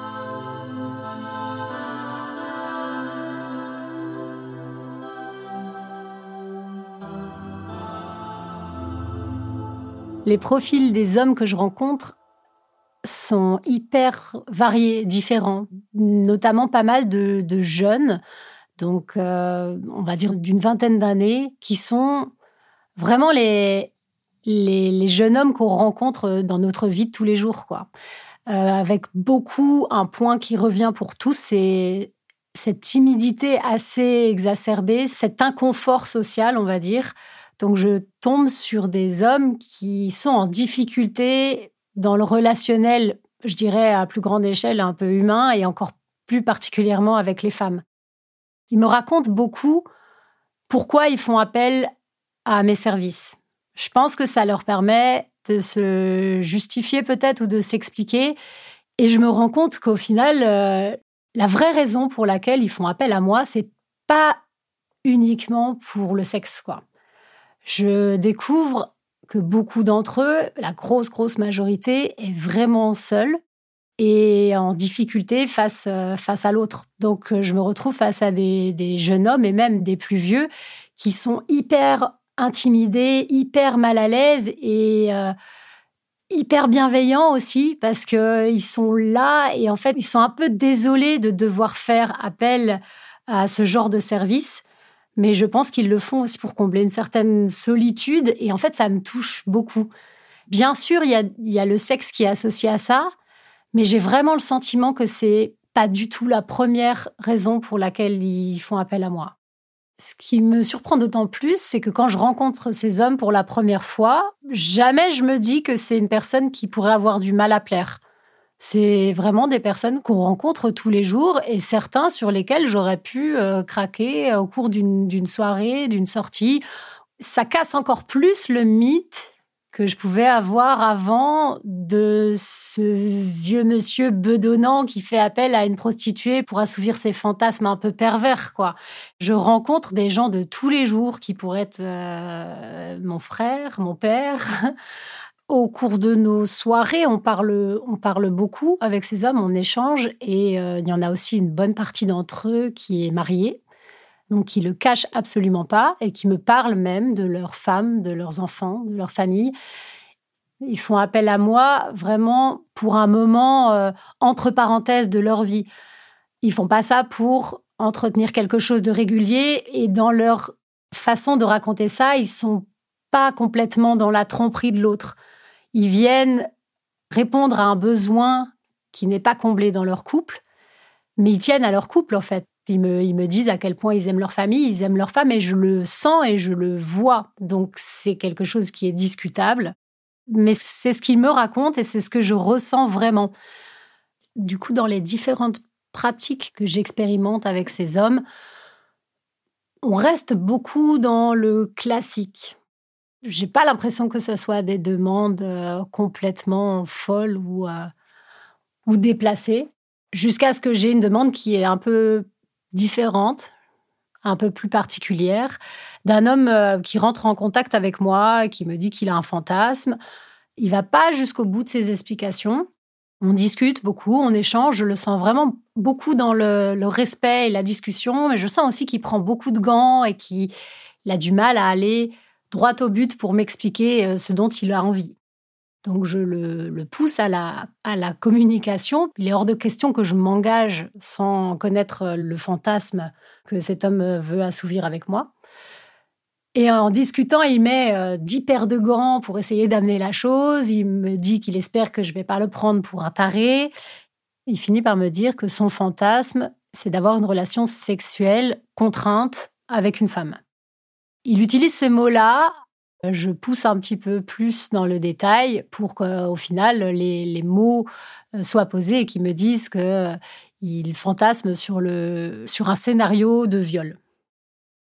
Les profils des hommes que je rencontre sont hyper variés, différents, notamment pas mal de jeunes, donc on va dire d'une vingtaine d'années, qui sont vraiment les jeunes hommes qu'on rencontre dans notre vie de tous les jours, quoi. Avec beaucoup un point qui revient pour tous, c'est cette timidité assez exacerbée, cet inconfort social, on va dire. Donc je tombe sur des hommes qui sont en difficulté dans le relationnel, je dirais à plus grande échelle, un peu humain et encore plus particulièrement avec les femmes. Ils me racontent beaucoup pourquoi ils font appel à mes services. Je pense que ça leur permet de se justifier peut-être ou de s'expliquer. Et je me rends compte qu'au final, la vraie raison pour laquelle ils font appel à moi, c'est pas uniquement pour le sexe, quoi. Je découvre que beaucoup d'entre eux, la grosse majorité, est vraiment seule et en difficulté face à l'autre. Donc, je me retrouve face à des jeunes hommes et même des plus vieux qui sont hyper intimidés, hyper mal à l'aise et hyper bienveillants aussi parce qu'ils sont là et en fait, ils sont un peu désolés de devoir faire appel à ce genre de service. Mais je pense qu'ils le font aussi pour combler une certaine solitude et en fait, ça me touche beaucoup. Bien sûr, il y a le sexe qui est associé à ça, mais j'ai vraiment le sentiment que c'est pas du tout la première raison pour laquelle ils font appel à moi. Ce qui me surprend d'autant plus, c'est que quand je rencontre ces hommes pour la première fois, jamais je me dis que c'est une personne qui pourrait avoir du mal à plaire. C'est vraiment des personnes qu'on rencontre tous les jours et certains sur lesquels j'aurais pu craquer au cours d'une soirée, d'une sortie. Ça casse encore plus le mythe que je pouvais avoir avant de ce vieux monsieur bedonnant qui fait appel à une prostituée pour assouvir ses fantasmes un peu pervers, quoi. Je rencontre des gens de tous les jours qui pourraient être mon frère, mon père. Au cours de nos soirées, on parle beaucoup avec ces hommes, on échange et il y en a aussi une bonne partie d'entre eux qui est mariée, donc qui le cachent absolument pas et qui me parlent même de leurs femmes, de leurs enfants, de leur famille. Ils font appel à moi vraiment pour un moment entre parenthèses de leur vie. Ils font pas ça pour entretenir quelque chose de régulier et dans leur façon de raconter ça, ils sont pas complètement dans la tromperie de l'autre. Ils viennent répondre à un besoin qui n'est pas comblé dans leur couple, mais ils tiennent à leur couple, en fait. Ils me disent à quel point ils aiment leur famille, ils aiment leur femme, et je le sens et je le vois. Donc, c'est quelque chose qui est discutable. Mais c'est ce qu'ils me racontent et c'est ce que je ressens vraiment. Du coup, dans les différentes pratiques que j'expérimente avec ces hommes, on reste beaucoup dans le classique. J'ai pas l'impression que ça soit des demandes complètement folles ou déplacées, jusqu'à ce que j'ai une demande qui est un peu différente, un peu plus particulière, d'un homme qui rentre en contact avec moi et qui me dit qu'il a un fantasme. Il va pas jusqu'au bout de ses explications. On discute beaucoup, on échange. Je le sens vraiment beaucoup dans le respect et la discussion, mais je sens aussi qu'il prend beaucoup de gants et qu'il a du mal à aller droit au but pour m'expliquer ce dont il a envie. Donc je le pousse à la communication. Il est hors de question que je m'engage sans connaître le fantasme que cet homme veut assouvir avec moi. Et en discutant, il met 10 paires de gants pour essayer d'amener la chose. Il me dit qu'il espère que je ne vais pas le prendre pour un taré. Il finit par me dire que son fantasme, c'est d'avoir une relation sexuelle contrainte avec une femme. Il utilise ces mots-là. Je pousse un petit peu plus dans le détail pour qu'au final, les mots soient posés et qu'ils me disent qu'il fantasme sur un scénario de viol.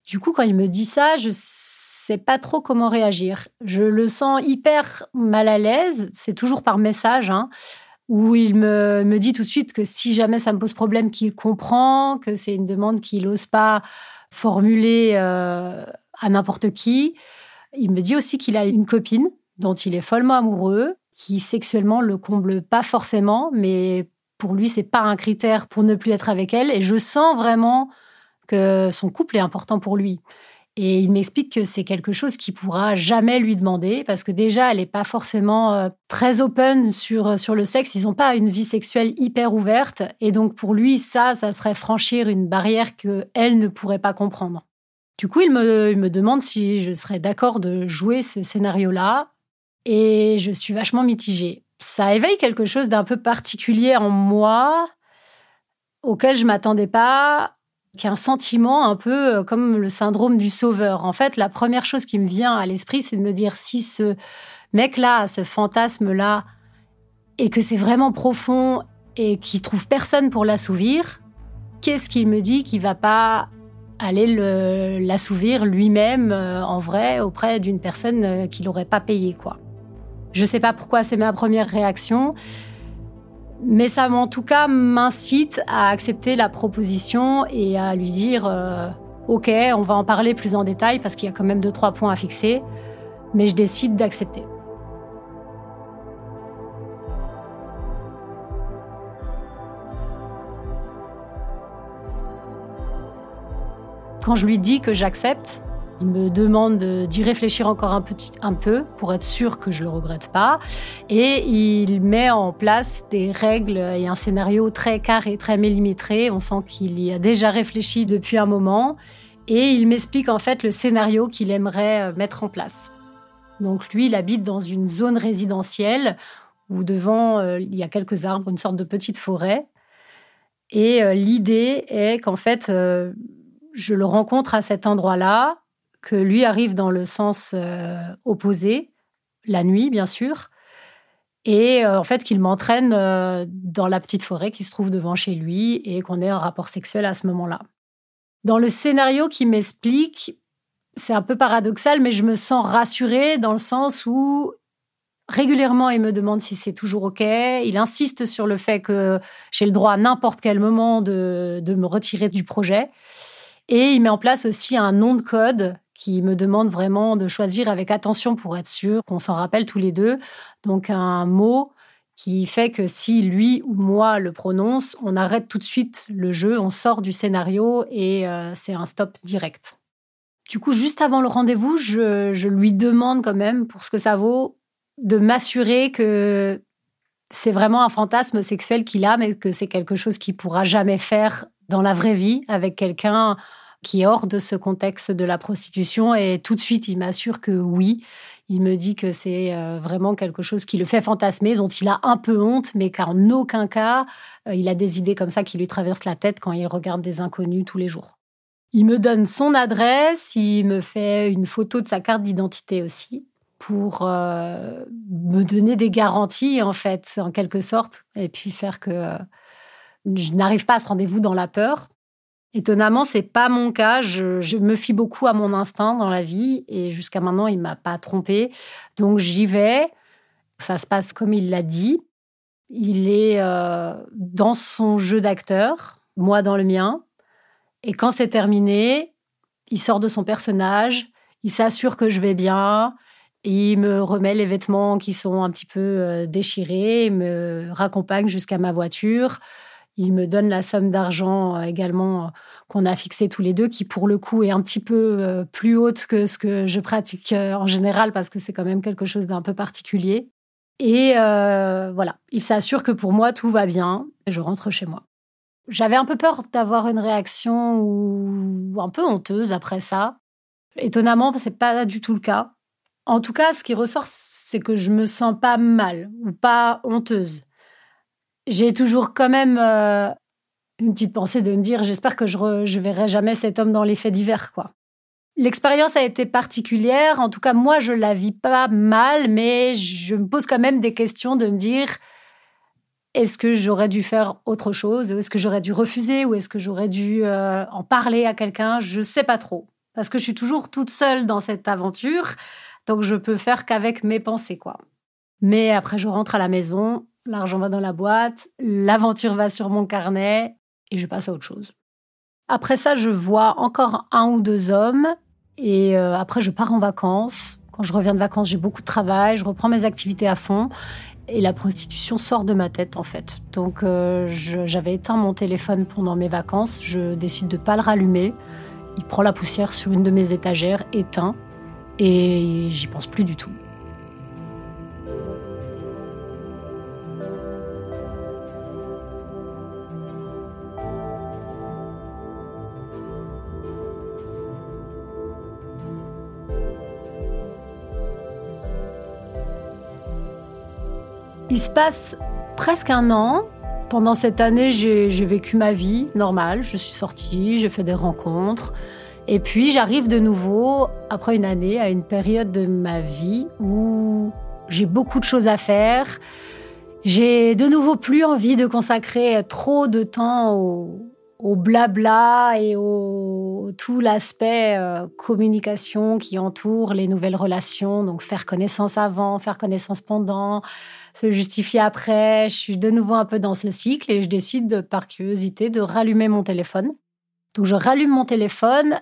Du coup, quand il me dit ça, je sais pas trop comment réagir. Je le sens hyper mal à l'aise, c'est toujours par message, hein, où il me dit tout de suite que si jamais ça me pose problème, qu'il comprend, que c'est une demande qu'il n'ose pas formuler à n'importe qui. Il me dit aussi qu'il a une copine dont il est follement amoureux, qui sexuellement le comble pas forcément, mais pour lui, c'est pas un critère pour ne plus être avec elle. Et je sens vraiment que son couple est important pour lui. Et il m'explique que c'est quelque chose qu'il pourra jamais lui demander parce que déjà, elle n'est pas forcément très open sur le sexe. Ils n'ont pas une vie sexuelle hyper ouverte. Et donc, pour lui, ça serait franchir une barrière qu'elle ne pourrait pas comprendre. Du coup, il me demande si je serais d'accord de jouer ce scénario-là. Et je suis vachement mitigée. Ça éveille quelque chose d'un peu particulier en moi, auquel je ne m'attendais pas, qui est un sentiment un peu comme le syndrome du sauveur. En fait, la première chose qui me vient à l'esprit, c'est de me dire si ce mec-là, ce fantasme-là, et que c'est vraiment profond et qu'il trouve personne pour l'assouvir, qu'est-ce qu'il me dit qu'il va pas aller l'assouvir lui-même en vrai auprès d'une personne qu'il n'aurait pas payée, quoi. Je sais pas pourquoi c'est ma première réaction, mais ça, en tout cas, m'incite à accepter la proposition et à lui dire OK, on va en parler plus en détail parce qu'il y a quand même 2-3 points à fixer, mais je décide d'accepter. Quand je lui dis que j'accepte, il me demande d'y réfléchir encore un peu pour être sûr que je ne le regrette pas. Et il met en place des règles et un scénario très carré, très millimétré. On sent qu'il y a déjà réfléchi depuis un moment. Et il m'explique en fait le scénario qu'il aimerait mettre en place. Donc lui, il habite dans une zone résidentielle où devant, il y a quelques arbres, une sorte de petite forêt. Et l'idée est qu'en fait, je le rencontre à cet endroit-là, que lui arrive dans le sens opposé, la nuit, bien sûr, et en fait qu'il m'entraîne dans la petite forêt qui se trouve devant chez lui et qu'on ait un rapport sexuel à ce moment-là. Dans le scénario qu'il m'explique, c'est un peu paradoxal, mais je me sens rassurée dans le sens où régulièrement, il me demande si c'est toujours OK. Il insiste sur le fait que j'ai le droit à n'importe quel moment de me retirer du projet. Et il met en place aussi un nom de code qui me demande vraiment de choisir avec attention pour être sûr qu'on s'en rappelle tous les deux. Donc un mot qui fait que si lui ou moi le prononce, on arrête tout de suite le jeu, on sort du scénario et c'est un stop direct. Du coup, juste avant le rendez-vous, je lui demande quand même, pour ce que ça vaut, de m'assurer que c'est vraiment un fantasme sexuel qu'il a, mais que c'est quelque chose qu'il pourra jamais faire dans la vraie vie avec quelqu'un qui est hors de ce contexte de la prostitution. Et tout de suite, il m'assure que oui. Il me dit que c'est vraiment quelque chose qui le fait fantasmer, dont il a un peu honte, mais qu'en aucun cas, il a des idées comme ça qui lui traversent la tête quand il regarde des inconnus tous les jours. Il me donne son adresse, il me fait une photo de sa carte d'identité aussi, pour me donner des garanties, en fait, en quelque sorte, et puis faire que je n'arrive pas à ce rendez-vous dans la peur. Étonnamment, c'est pas mon cas. Je me fie beaucoup à mon instinct dans la vie, et jusqu'à maintenant, il m'a pas trompée. Donc, j'y vais. Ça se passe comme il l'a dit. Il est dans son jeu d'acteur, moi dans le mien. Et quand c'est terminé, il sort de son personnage, il s'assure que je vais bien, il me remet les vêtements qui sont un petit peu déchirés, il me raccompagne jusqu'à ma voiture, il me donne la somme d'argent également qu'on a fixée tous les deux, qui pour le coup est un petit peu plus haute que ce que je pratique en général, parce que c'est quand même quelque chose d'un peu particulier. Et voilà, il s'assure que pour moi, tout va bien, et je rentre chez moi. J'avais un peu peur d'avoir une réaction un peu honteuse après ça. Étonnamment, c'est pas du tout le cas. En tout cas, ce qui ressort, c'est que je me sens pas mal ou pas honteuse. J'ai toujours quand même une petite pensée de me dire, j'espère que je verrai jamais cet homme dans les faits divers, quoi. L'expérience a été particulière. En tout cas, moi, je la vis pas mal, mais je me pose quand même des questions de me dire, est-ce que j'aurais dû faire autre chose? Est-ce que j'aurais dû refuser? Ou est-ce que j'aurais dû en parler à quelqu'un? Je sais pas trop. parce que je suis toujours toute seule dans cette aventure, donc je peux faire qu'avec mes pensées, quoi. Mais après, je rentre à la maison, l'argent va dans la boîte, l'aventure va sur mon carnet et je passe à autre chose. Après ça, je vois encore 1 ou 2 hommes et après je pars en vacances. Quand je reviens de vacances, j'ai beaucoup de travail, je reprends mes activités à fond et la prostitution sort de ma tête, en fait. Donc j'avais éteint mon téléphone pendant mes vacances, je décide de ne pas le rallumer. Il prend la poussière sur une de mes étagères, éteint, et j'y pense plus du tout. Il se passe presque 1 an. Pendant cette année, j'ai vécu ma vie normale. Je suis sortie, j'ai fait des rencontres. Et puis, j'arrive de nouveau, après une année, à une période de ma vie où j'ai beaucoup de choses à faire. J'ai de nouveau plus envie de consacrer trop de temps au blabla et au tout l'aspect communication qui entoure les nouvelles relations. Donc, faire connaissance avant, faire connaissance pendant, se justifier après. Je suis de nouveau un peu dans ce cycle et je décide, par curiosité, de rallumer mon téléphone. Donc, je rallume mon téléphone.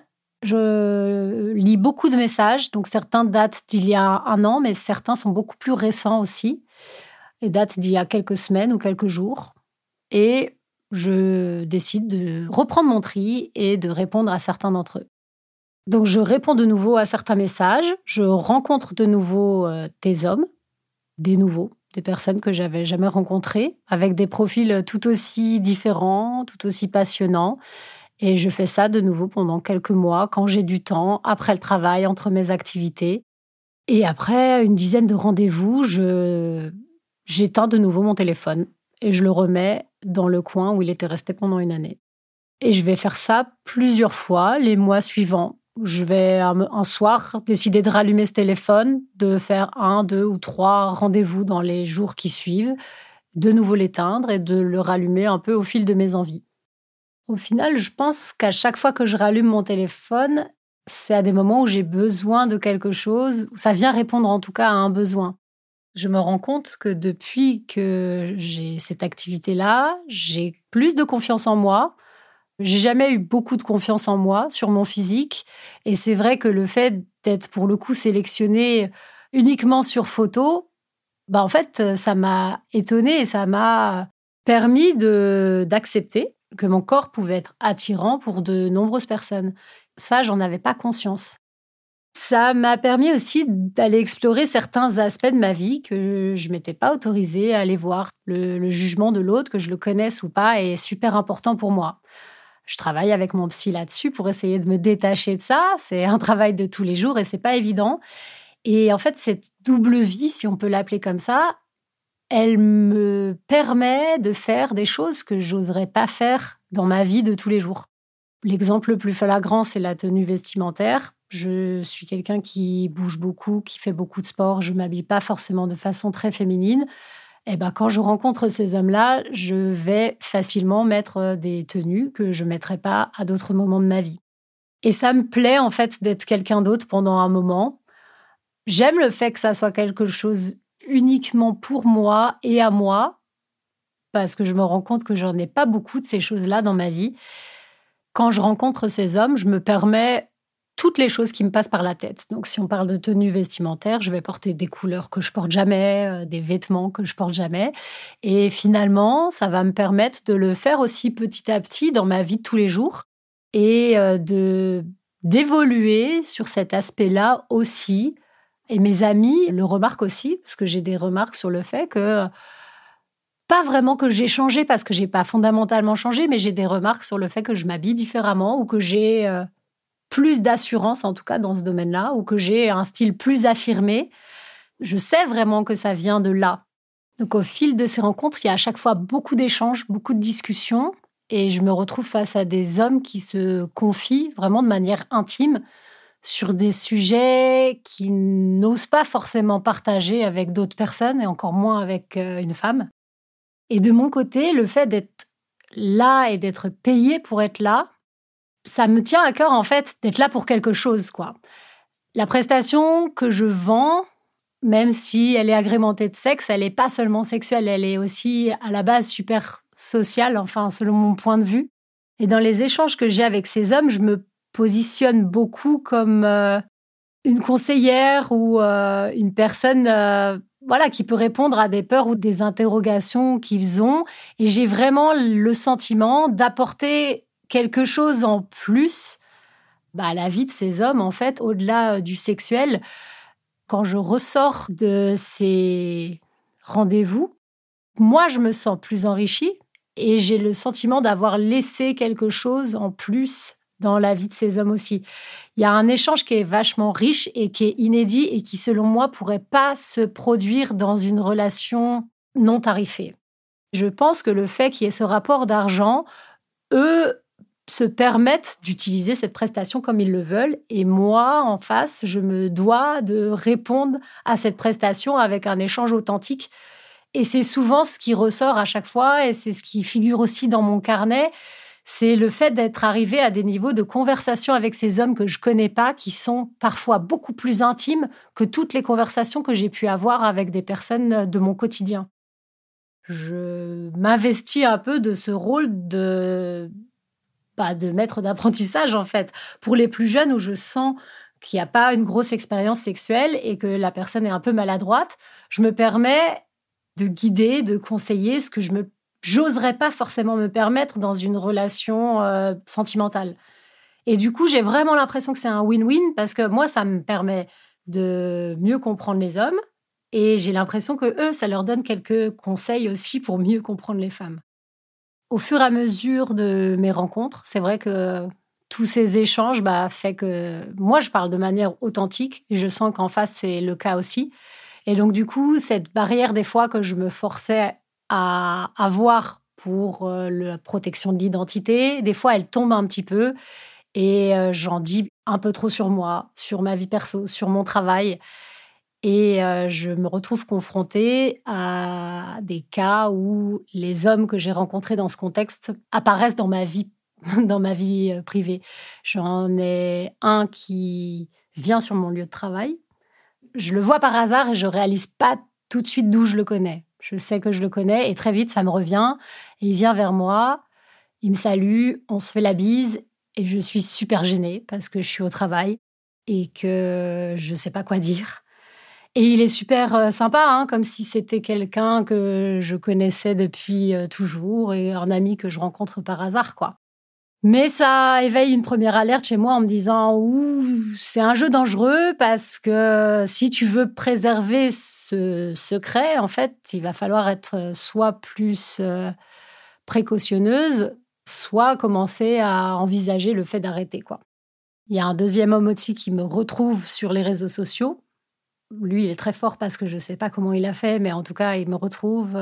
Je lis beaucoup de messages. Donc, certains datent d'il y a 1 an, mais certains sont beaucoup plus récents aussi et datent d'il y a quelques semaines ou quelques jours. Et je décide de reprendre mon tri et de répondre à certains d'entre eux. Donc, je réponds de nouveau à certains messages. Je rencontre de nouveau des hommes, des nouveaux, des personnes que j'avais jamais rencontrées, avec des profils tout aussi différents, tout aussi passionnants. Et je fais ça de nouveau pendant quelques mois, quand j'ai du temps, après le travail, entre mes activités. Et après une dizaine de rendez-vous, j'éteins de nouveau mon téléphone et je le remets dans le coin où il était resté pendant une année. Et je vais faire ça plusieurs fois les mois suivants. Je vais un soir décider de rallumer ce téléphone, de faire 1, 2 ou 3 rendez-vous dans les jours qui suivent, de nouveau l'éteindre et de le rallumer un peu au fil de mes envies. Au final, je pense qu'à chaque fois que je rallume mon téléphone, c'est à des moments où j'ai besoin de quelque chose, où ça vient répondre en tout cas à un besoin. Je me rends compte que depuis que j'ai cette activité-là, j'ai plus de confiance en moi. J'ai jamais eu beaucoup de confiance en moi sur mon physique. Et c'est vrai que le fait d'être pour le coup sélectionnée uniquement sur photo, en fait, ça m'a étonnée et ça m'a permis d'accepter que mon corps pouvait être attirant pour de nombreuses personnes. Ça, j'en avais pas conscience. Ça m'a permis aussi d'aller explorer certains aspects de ma vie que je m'étais pas autorisée à aller voir. Le jugement de l'autre, que je le connaisse ou pas, est super important pour moi. Je travaille avec mon psy là-dessus pour essayer de me détacher de ça. C'est un travail de tous les jours et c'est pas évident. Et en fait, cette double vie, si on peut l'appeler comme ça, elle me permet de faire des choses que j'oserais pas faire dans ma vie de tous les jours. L'exemple le plus flagrant, c'est la tenue vestimentaire. Je suis quelqu'un qui bouge beaucoup, qui fait beaucoup de sport. Je m'habille pas forcément de façon très féminine. Et quand je rencontre ces hommes-là, je vais facilement mettre des tenues que je mettrais pas à d'autres moments de ma vie. Et ça me plaît en fait d'être quelqu'un d'autre pendant un moment. J'aime le fait que ça soit quelque chose uniquement pour moi et à moi, parce que je me rends compte que j'en ai pas beaucoup de ces choses-là dans ma vie. Quand je rencontre ces hommes, je me permets toutes les choses qui me passent par la tête. Donc, si on parle de tenue vestimentaire, je vais porter des couleurs que je porte jamais, des vêtements que je porte jamais. Et finalement, ça va me permettre de le faire aussi petit à petit dans ma vie de tous les jours et d'évoluer sur cet aspect-là aussi. Et mes amis le remarquent aussi, parce que j'ai des remarques sur le fait que pas vraiment que j'ai changé parce que j'ai pas fondamentalement changé, mais j'ai des remarques sur le fait que je m'habille différemment ou que j'ai plus d'assurance, en tout cas dans ce domaine-là, ou que j'ai un style plus affirmé. Je sais vraiment que ça vient de là. Donc au fil de ces rencontres, il y a à chaque fois beaucoup d'échanges, beaucoup de discussions, et je me retrouve face à des hommes qui se confient vraiment de manière intime sur des sujets qu'ils n'osent pas forcément partager avec d'autres personnes, et encore moins avec une femme. Et de mon côté, le fait d'être là et d'être payée pour être là, Ça me tient à cœur, en fait, d'être là pour quelque chose, quoi. La prestation que je vends, même si elle est agrémentée de sexe, elle n'est pas seulement sexuelle, elle est aussi à la base super sociale, enfin, selon mon point de vue. Et dans les échanges que j'ai avec ces hommes, je me positionne beaucoup comme une conseillère ou une personne qui peut répondre à des peurs ou des interrogations qu'ils ont. Et j'ai vraiment le sentiment d'apporter quelque chose en plus à la vie de ces hommes, en fait, au-delà du sexuel. Quand je ressors de ces rendez-vous, moi, je me sens plus enrichie et j'ai le sentiment d'avoir laissé quelque chose en plus dans la vie de ces hommes aussi. Il y a un échange qui est vachement riche et qui est inédit et qui, selon moi, pourrait pas se produire dans une relation non tarifée. Je pense que le fait qu'il y ait ce rapport d'argent, eux se permettent d'utiliser cette prestation comme ils le veulent. Et moi, en face, je me dois de répondre à cette prestation avec un échange authentique. Et c'est souvent ce qui ressort à chaque fois, et c'est ce qui figure aussi dans mon carnet, c'est le fait d'être arrivé à des niveaux de conversation avec ces hommes que je connais pas, qui sont parfois beaucoup plus intimes que toutes les conversations que j'ai pu avoir avec des personnes de mon quotidien. Je m'investis un peu de ce rôle de maître d'apprentissage, en fait, pour les plus jeunes où je sens qu'il n'y a pas une grosse expérience sexuelle et que la personne est un peu maladroite. Je me permets de guider, de conseiller ce que j'oserais pas forcément me permettre dans une relation sentimentale. Et du coup, j'ai vraiment l'impression que c'est un win-win parce que moi, ça me permet de mieux comprendre les hommes et j'ai l'impression que eux, ça leur donne quelques conseils aussi pour mieux comprendre les femmes. Au fur et à mesure de mes rencontres, c'est vrai que tous ces échanges fait que moi, je parle de manière authentique et je sens qu'en face, c'est le cas aussi. Et donc, du coup, cette barrière, des fois, que je me forçais à avoir pour la protection de l'identité, des fois, elle tombe un petit peu et j'en dis un peu trop sur moi, sur ma vie perso, sur mon travail. Et je me retrouve confrontée à des cas où les hommes que j'ai rencontrés dans ce contexte apparaissent dans ma vie, dans ma vie privée. J'en ai un qui vient sur mon lieu de travail. Je le vois par hasard et je réalise pas tout de suite d'où je le connais. Je sais que je le connais et très vite, ça me revient. Et il vient vers moi, il me salue, on se fait la bise et je suis super gênée parce que je suis au travail et que je sais pas quoi dire. Et il est super sympa, comme si c'était quelqu'un que je connaissais depuis toujours et un ami que je rencontre par hasard, quoi. Mais ça éveille une première alerte chez moi en me disant: ouh, c'est un jeu dangereux parce que si tu veux préserver ce secret, en fait, il va falloir être soit plus précautionneuse, soit commencer à envisager le fait d'arrêter, quoi. Il y a un deuxième homme aussi qui me retrouve sur les réseaux sociaux. Lui, il est très fort parce que je ne sais pas comment il a fait, mais en tout cas, il me retrouve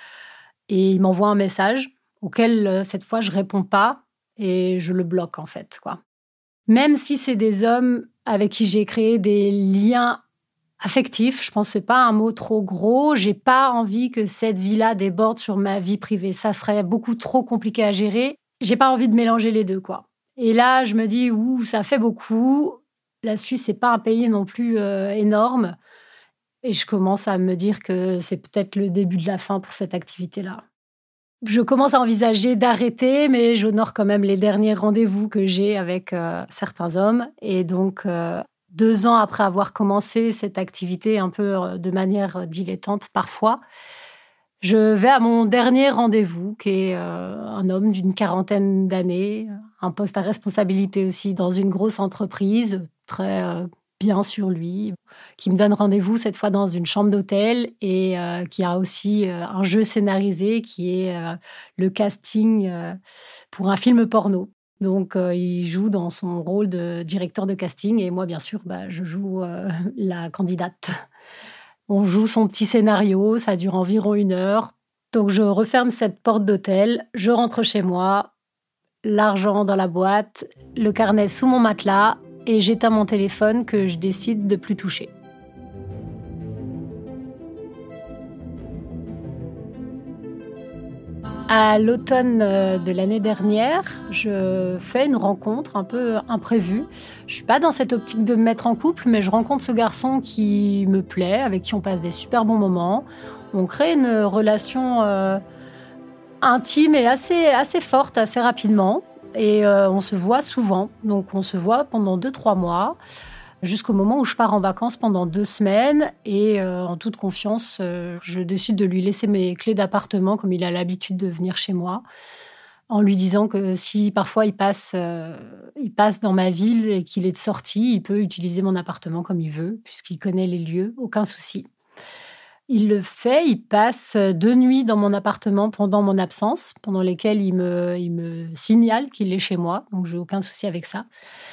et il m'envoie un message auquel, cette fois, je réponds pas et je le bloque, en fait, quoi. Même si c'est des hommes avec qui j'ai créé des liens affectifs, je pense que c'est pas un mot trop gros, j'ai pas envie que cette vie-là déborde sur ma vie privée. Ça serait beaucoup trop compliqué à gérer. J'ai pas envie de mélanger les deux, quoi. Et là, je me dis: ouh, ça fait beaucoup. La Suisse, c'est pas un pays non plus énorme. Et je commence à me dire que c'est peut-être le début de la fin pour cette activité-là. Je commence à envisager d'arrêter, mais j'honore quand même les derniers rendez-vous que j'ai avec certains hommes. Et donc, 2 ans après avoir commencé cette activité un peu de manière dilettante parfois, je vais à mon dernier rendez-vous, qui est un homme d'une 40aine d'années, un poste à responsabilité aussi dans une grosse entreprise, très bien sur lui, qui me donne rendez-vous cette fois dans une chambre d'hôtel et qui a aussi un jeu scénarisé qui est le casting pour un film porno. Donc, il joue dans son rôle de directeur de casting et moi, bien sûr, je joue la candidate. On joue son petit scénario, ça dure environ 1 heure. Donc, je referme cette porte d'hôtel, je rentre chez moi, l'argent dans la boîte, le carnet sous mon matelas et j'éteins mon téléphone que je décide de plus toucher. À l'automne de l'année dernière, je fais une rencontre un peu imprévue. Je suis pas dans cette optique de me mettre en couple, mais je rencontre ce garçon qui me plaît, avec qui on passe des super bons moments. On crée une relation intime et assez forte, assez rapidement. Et on se voit souvent. Donc on se voit pendant 2-3 mois, jusqu'au moment où je pars en vacances pendant 2 semaines. Et en toute confiance, je décide de lui laisser mes clés d'appartement, comme il a l'habitude de venir chez moi, en lui disant que si parfois il passe dans ma ville et qu'il est de sortie, il peut utiliser mon appartement comme il veut, puisqu'il connaît les lieux, aucun souci. Il le fait, il passe 2 nuits dans mon appartement pendant mon absence, pendant lesquelles il me signale qu'il est chez moi, donc j'ai aucun souci avec ça.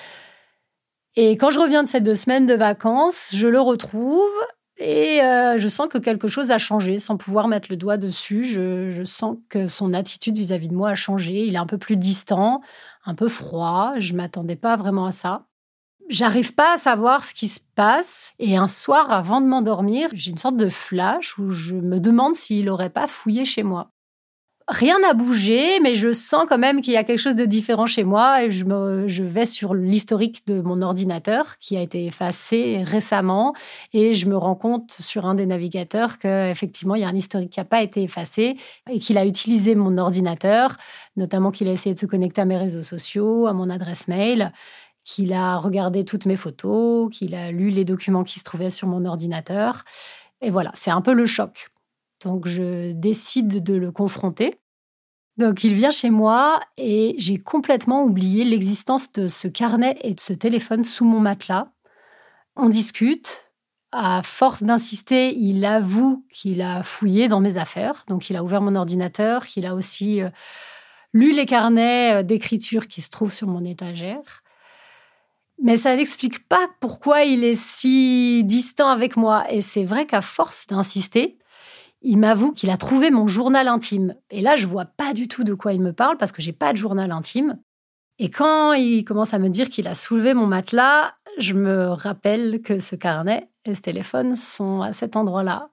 Et quand je reviens de ces 2 semaines de vacances, je le retrouve et je sens que quelque chose a changé, sans pouvoir mettre le doigt dessus. Je sens que son attitude vis-à-vis de moi a changé. Il est un peu plus distant, un peu froid. Je ne m'attendais pas vraiment à ça. J'arrive pas à savoir ce qui se passe. Et un soir, avant de m'endormir, j'ai une sorte de flash où je me demande s'il n'aurait pas fouillé chez moi. Rien n'a bougé, mais je sens quand même qu'il y a quelque chose de différent chez moi. Et je vais sur l'historique de mon ordinateur qui a été effacé récemment. Et je me rends compte sur un des navigateurs qu'effectivement, il y a un historique qui n'a pas été effacé et qu'il a utilisé mon ordinateur, notamment qu'il a essayé de se connecter à mes réseaux sociaux, à mon adresse mail, qu'il a regardé toutes mes photos, qu'il a lu les documents qui se trouvaient sur mon ordinateur. Et voilà, c'est un peu le choc. Donc, je décide de le confronter. Donc, il vient chez moi et j'ai complètement oublié l'existence de ce carnet et de ce téléphone sous mon matelas. On discute. À force d'insister, il avoue qu'il a fouillé dans mes affaires. Donc, il a ouvert mon ordinateur, qu'il a aussi lu les carnets d'écriture qui se trouvent sur mon étagère. Mais ça n'explique pas pourquoi il est si distant avec moi. Et c'est vrai qu'à force d'insister, il m'avoue qu'il a trouvé mon journal intime. Et là, je vois pas du tout de quoi il me parle parce que j'ai pas de journal intime. Et quand il commence à me dire qu'il a soulevé mon matelas, je me rappelle que ce carnet et ce téléphone sont à cet endroit-là.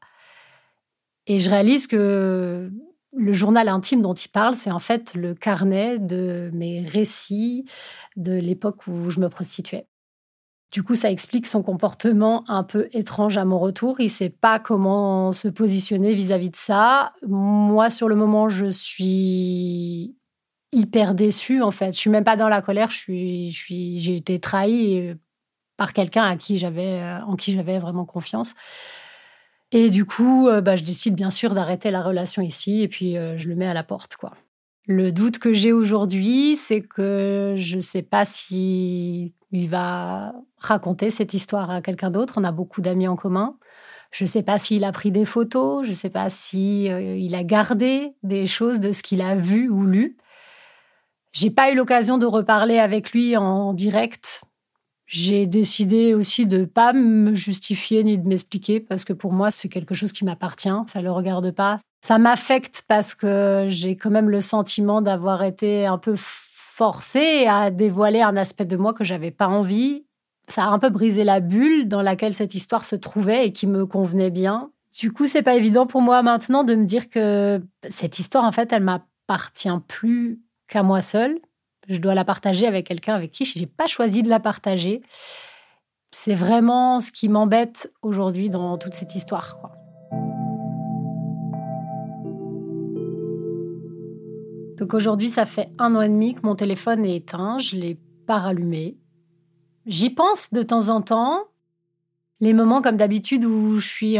Et je réalise que le journal intime dont il parle, c'est en fait le carnet de mes récits de l'époque où je me prostituais. Du coup, ça explique son comportement un peu étrange à mon retour. Il ne sait pas comment se positionner vis-à-vis de ça. Moi, sur le moment, je suis hyper déçue, en fait. Je ne suis même pas dans la colère. J'ai été trahie par quelqu'un en qui j'avais vraiment confiance. Et du coup, je décide bien sûr d'arrêter la relation ici et puis je le mets à la porte, quoi. Le doute que j'ai aujourd'hui, c'est que je ne sais pas si il va raconter cette histoire à quelqu'un d'autre. On a beaucoup d'amis en commun. Je ne sais pas s'il a pris des photos. Je ne sais pas si il a gardé des choses de ce qu'il a vu ou lu. J'ai pas eu l'occasion de reparler avec lui en direct. J'ai décidé aussi de ne pas me justifier ni de m'expliquer parce que pour moi, c'est quelque chose qui m'appartient. Ça ne le regarde pas. Ça m'affecte parce que j'ai quand même le sentiment d'avoir été un peu forcée à dévoiler un aspect de moi que je n'avais pas envie. Ça a un peu brisé la bulle dans laquelle cette histoire se trouvait et qui me convenait bien. Du coup, c'est pas évident pour moi maintenant de me dire que cette histoire, en fait, elle m'appartient plus qu'à moi seule. Je dois la partager avec quelqu'un avec qui je n'ai pas choisi de la partager. C'est vraiment ce qui m'embête aujourd'hui dans toute cette histoire, quoi. Donc aujourd'hui, ça fait 1 an et demi que mon téléphone est éteint. Je ne l'ai pas rallumé. J'y pense de temps en temps. Les moments comme d'habitude où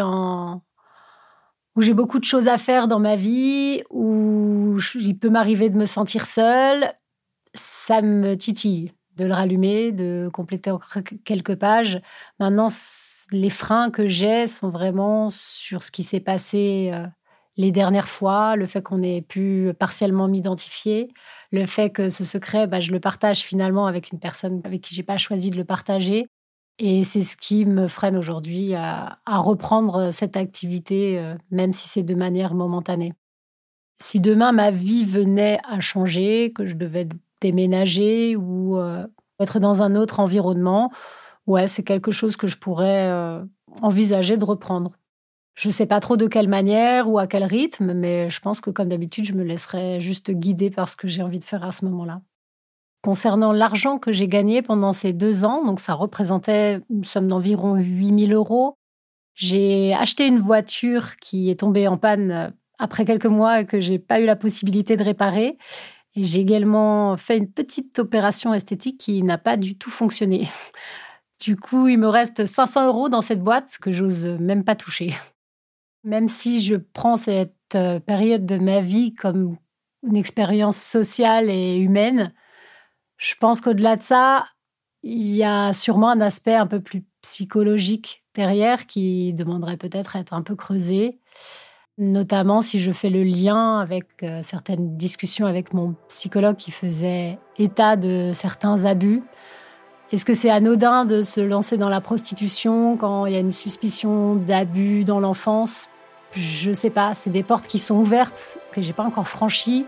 où j'ai beaucoup de choses à faire dans ma vie, où il peut m'arriver de me sentir seule. Ça me titille de le rallumer, de compléter quelques pages. Maintenant, les freins que j'ai sont vraiment sur ce qui s'est passé les dernières fois, le fait qu'on ait pu partiellement m'identifier, le fait que ce secret, je le partage finalement avec une personne avec qui je n'ai pas choisi de le partager. Et c'est ce qui me freine aujourd'hui à reprendre cette activité, même si c'est de manière momentanée. Si demain ma vie venait à changer, que je devais déménager ou être dans un autre environnement, ouais, c'est quelque chose que je pourrais envisager de reprendre. Je ne sais pas trop de quelle manière ou à quel rythme, mais je pense que comme d'habitude, je me laisserai juste guider par ce que j'ai envie de faire à ce moment-là. Concernant l'argent que j'ai gagné pendant ces 2 ans, donc ça représentait une somme d'environ 8 000 €. J'ai acheté une voiture qui est tombée en panne après quelques mois et que j'ai pas eu la possibilité de réparer. Et j'ai également fait une petite opération esthétique qui n'a pas du tout fonctionné. Du coup, il me reste 500 € dans cette boîte que j'ose même pas toucher. Même si je prends cette période de ma vie comme une expérience sociale et humaine, je pense qu'au-delà de ça, il y a sûrement un aspect un peu plus psychologique derrière qui demanderait peut-être à être un peu creusé, notamment si je fais le lien avec certaines discussions avec mon psychologue qui faisait état de certains abus. Est-ce que c'est anodin de se lancer dans la prostitution quand il y a une suspicion d'abus dans l'enfance ? Je sais pas, c'est des portes qui sont ouvertes, que j'ai pas encore franchies.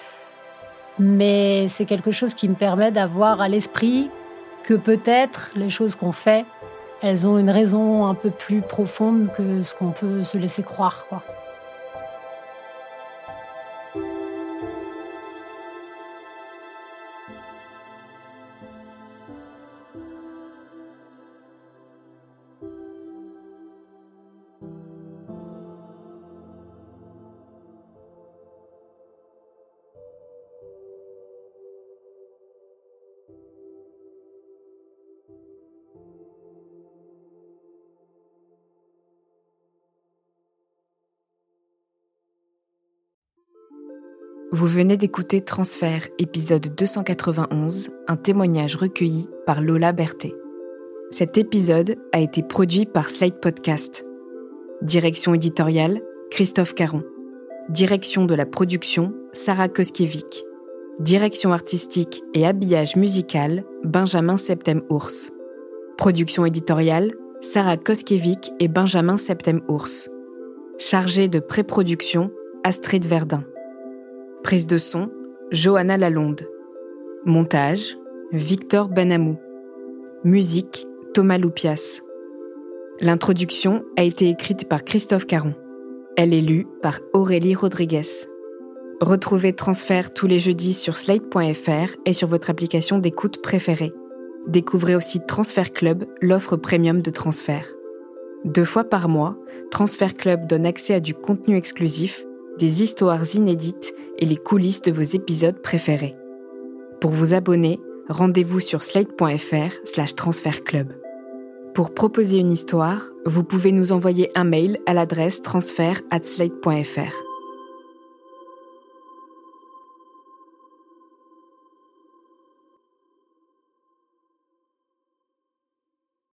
Mais c'est quelque chose qui me permet d'avoir à l'esprit que peut-être les choses qu'on fait, elles ont une raison un peu plus profonde que ce qu'on peut se laisser croire, quoi. Vous venez d'écouter Transfert, épisode 291, un témoignage recueilli par Lola Berthet. Cet épisode a été produit par Slate Podcast. Direction éditoriale, Christophe Caron. Direction de la production, Sarah Koskiewicz. Direction artistique et habillage musical, Benjamin Septem-Ours. Production éditoriale, Sarah Koskiewicz et Benjamin Septem-Ours. Chargée de pré-production, Astrid Verdun. Prise de son, Johanna Lalonde. Montage, Victor Benamou. Musique, Thomas Loupias. L'introduction a été écrite par Christophe Caron. Elle est lue par Aurélie Rodriguez. Retrouvez Transfert tous les jeudis sur slate.fr et sur votre application d'écoute préférée. Découvrez aussi Transfert Club, l'offre premium de Transfert. 2 fois par mois, Transfert Club donne accès à du contenu exclusif, des histoires inédites et les coulisses de vos épisodes préférés. Pour vous abonner, rendez-vous sur slate.fr/transfertclub. Pour proposer une histoire, vous pouvez nous envoyer un mail à l'adresse transfert@slate.fr.